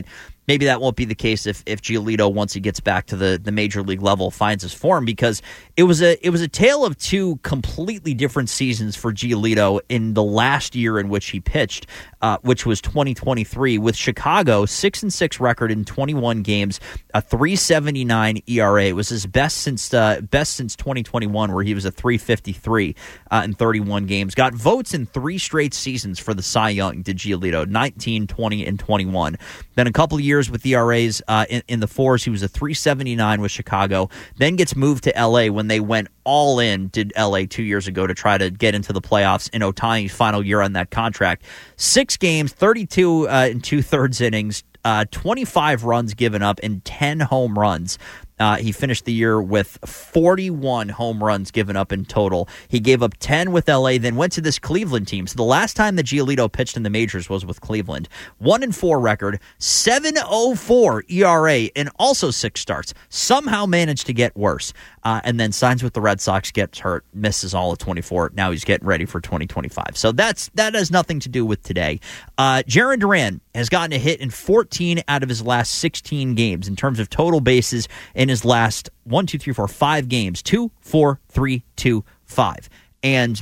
Speaker 6: maybe that won't be the case if if Giolito, once he gets back to the, the major league level, finds his form, because it was a it was a tale of two completely different seasons for Giolito in the last year in which he pitched, uh, which was twenty twenty-three, with Chicago, six and six record in twenty-one games, a three seventy-nine E R A. It was his best since uh, best since twenty twenty-one, where he was a three fifty-three uh, in thirty-one games. Got votes in three straight seasons for the Cy Young, did Giolito, nineteen, twenty, and twenty-one. Then a couple of years with E R As uh, in, in the fours. He was a three seventy-nine with Chicago, then gets moved to L A when they went all in, did L A two years ago, to try to get into the playoffs in Ohtani's final year on that contract. Six games, thirty-two uh, and two-thirds innings, uh, twenty-five runs given up, and ten home runs. Uh, he finished the year with forty-one home runs given up in total. He gave up ten with L A, then went to this Cleveland team. So the last time that Giolito pitched in the majors was with Cleveland. One and four record, seven oh four E R A, and also six starts. Somehow managed to get worse. Uh, and then signs with the Red Sox, gets hurt, misses all of twenty-four. Now he's getting ready for twenty twenty-five. So that's that has nothing to do with today. Uh, Jarren Duran has gotten a hit in fourteen out of his last sixteen games in terms of total bases in his last one, two, three, four, five games. Two, four, three, two, five. And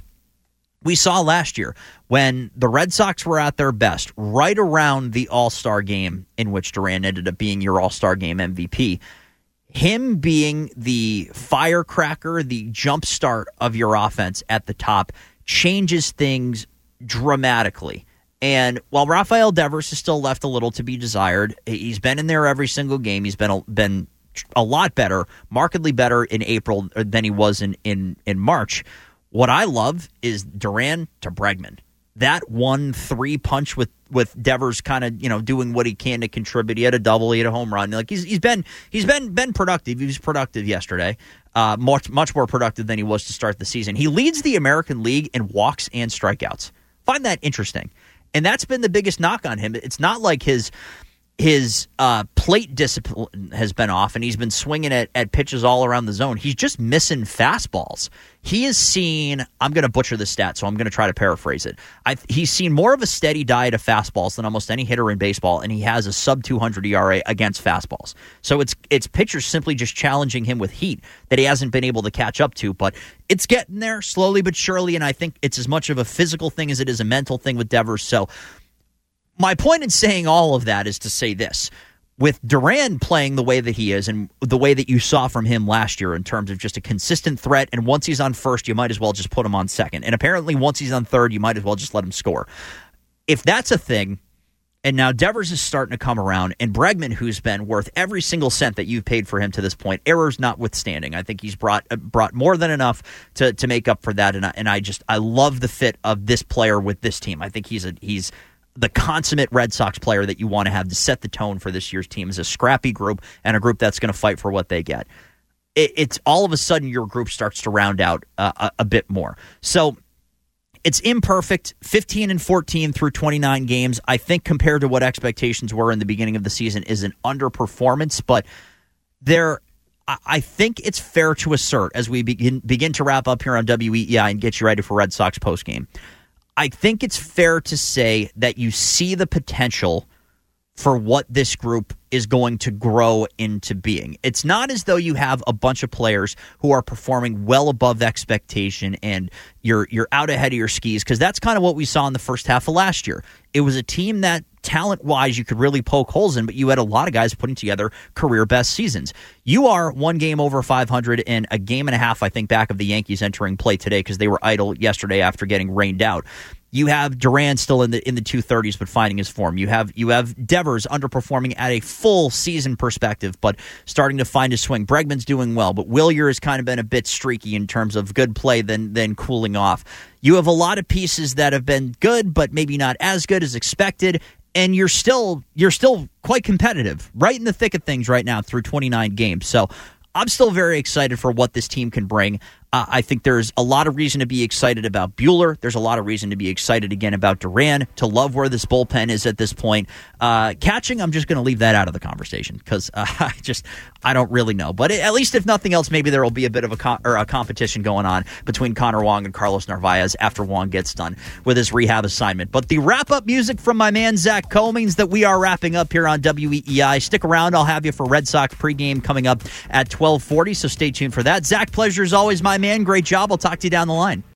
Speaker 6: we saw last year when the Red Sox were at their best, right around the All-Star game in which Duran ended up being your All-Star game M V P, him being the firecracker, the jumpstart of your offense at the top changes things dramatically. And while Rafael Devers is still left a little to be desired, he's been in there every single game. He's been a, been a lot better, markedly better in April than he was in, in, in March. What I love is Duran to Bregman. That one three punch with, with Devers kind of, you know, doing what he can to contribute. He had a double, he had a home run. Like he's he's been he's been been productive. He was productive yesterday. Uh, much much more productive than he was to start the season. He leads the American League in walks and strikeouts. Find that interesting. And that's been the biggest knock on him. It's not like his his uh, plate discipline has been off and he's been swinging at, at pitches all around the zone. He's just missing fastballs. He has seen, I'm going to butcher the stat, so I'm going to try to paraphrase it. I, he's seen more of a steady diet of fastballs than almost any hitter in baseball, and he has a sub two hundred E R A against fastballs. So it's it's pitchers simply just challenging him with heat that he hasn't been able to catch up to, but it's getting there slowly but surely, and I think it's as much of a physical thing as it is a mental thing with Devers. So my point in saying all of that is to say this. With Duran playing the way that he is and the way that you saw from him last year in terms of just a consistent threat, and once he's on first, you might as well just put him on second. And apparently once he's on third, you might as well just let him score. If that's a thing, and now Devers is starting to come around, and Bregman, who's been worth every single cent that you've paid for him to this point, errors notwithstanding, I think he's brought brought more than enough to to make up for that. And I, and I just I love the fit of this player with this team. I think he's a he's the consummate Red Sox player that you want to have to set the tone for this year's team, is a scrappy group and a group that's going to fight for what they get. It, it's all of a sudden your group starts to round out uh, a, a bit more. So it's imperfect, fifteen and fourteen through twenty-nine games. I think compared to what expectations were in the beginning of the season is an underperformance, but there, I think it's fair to assert as we begin begin to wrap up here on W E E I and get you ready for Red Sox postgame. I think it's fair to say that you see the potential for what this group is going to grow into being. It's not as though you have a bunch of players who are performing well above expectation and you're you're out ahead of your skis, because that's kind of what we saw in the first half of last year. It was a team that talent-wise you could really poke holes in, but you had a lot of guys putting together career-best seasons. You are one game over five hundred and a game and a half, I think, back of the Yankees entering play today because they were idle yesterday after getting rained out. You have Duran still in the in the two thirties, but finding his form. You have you have Devers underperforming at a full season perspective, but starting to find his swing. Bregman's doing well, but Wilyer has kind of been a bit streaky in terms of good play, then then cooling off. You have a lot of pieces that have been good, but maybe not as good as expected, and you're still you're still quite competitive, right in the thick of things right now through twenty-nine games. So I'm still very excited for what this team can bring. Uh, I think there's a lot of reason to be excited about Buehler. There's a lot of reason to be excited again about Duran, to love where this bullpen is at this point. Uh, catching, I'm just going to leave that out of the conversation because uh, I just I don't really know. But at least if nothing else, maybe there will be a bit of a, co- or a competition going on between Connor Wong and Carlos Narvaez after Wong gets done with his rehab assignment. But the wrap-up music from my man Zach Coe means that we are wrapping up here on W E E I. Stick around. I'll have you for Red Sox pregame coming up at twelve forty, so stay tuned for that. Zach, pleasure as always, my man. Great job. I'll talk to you down the line.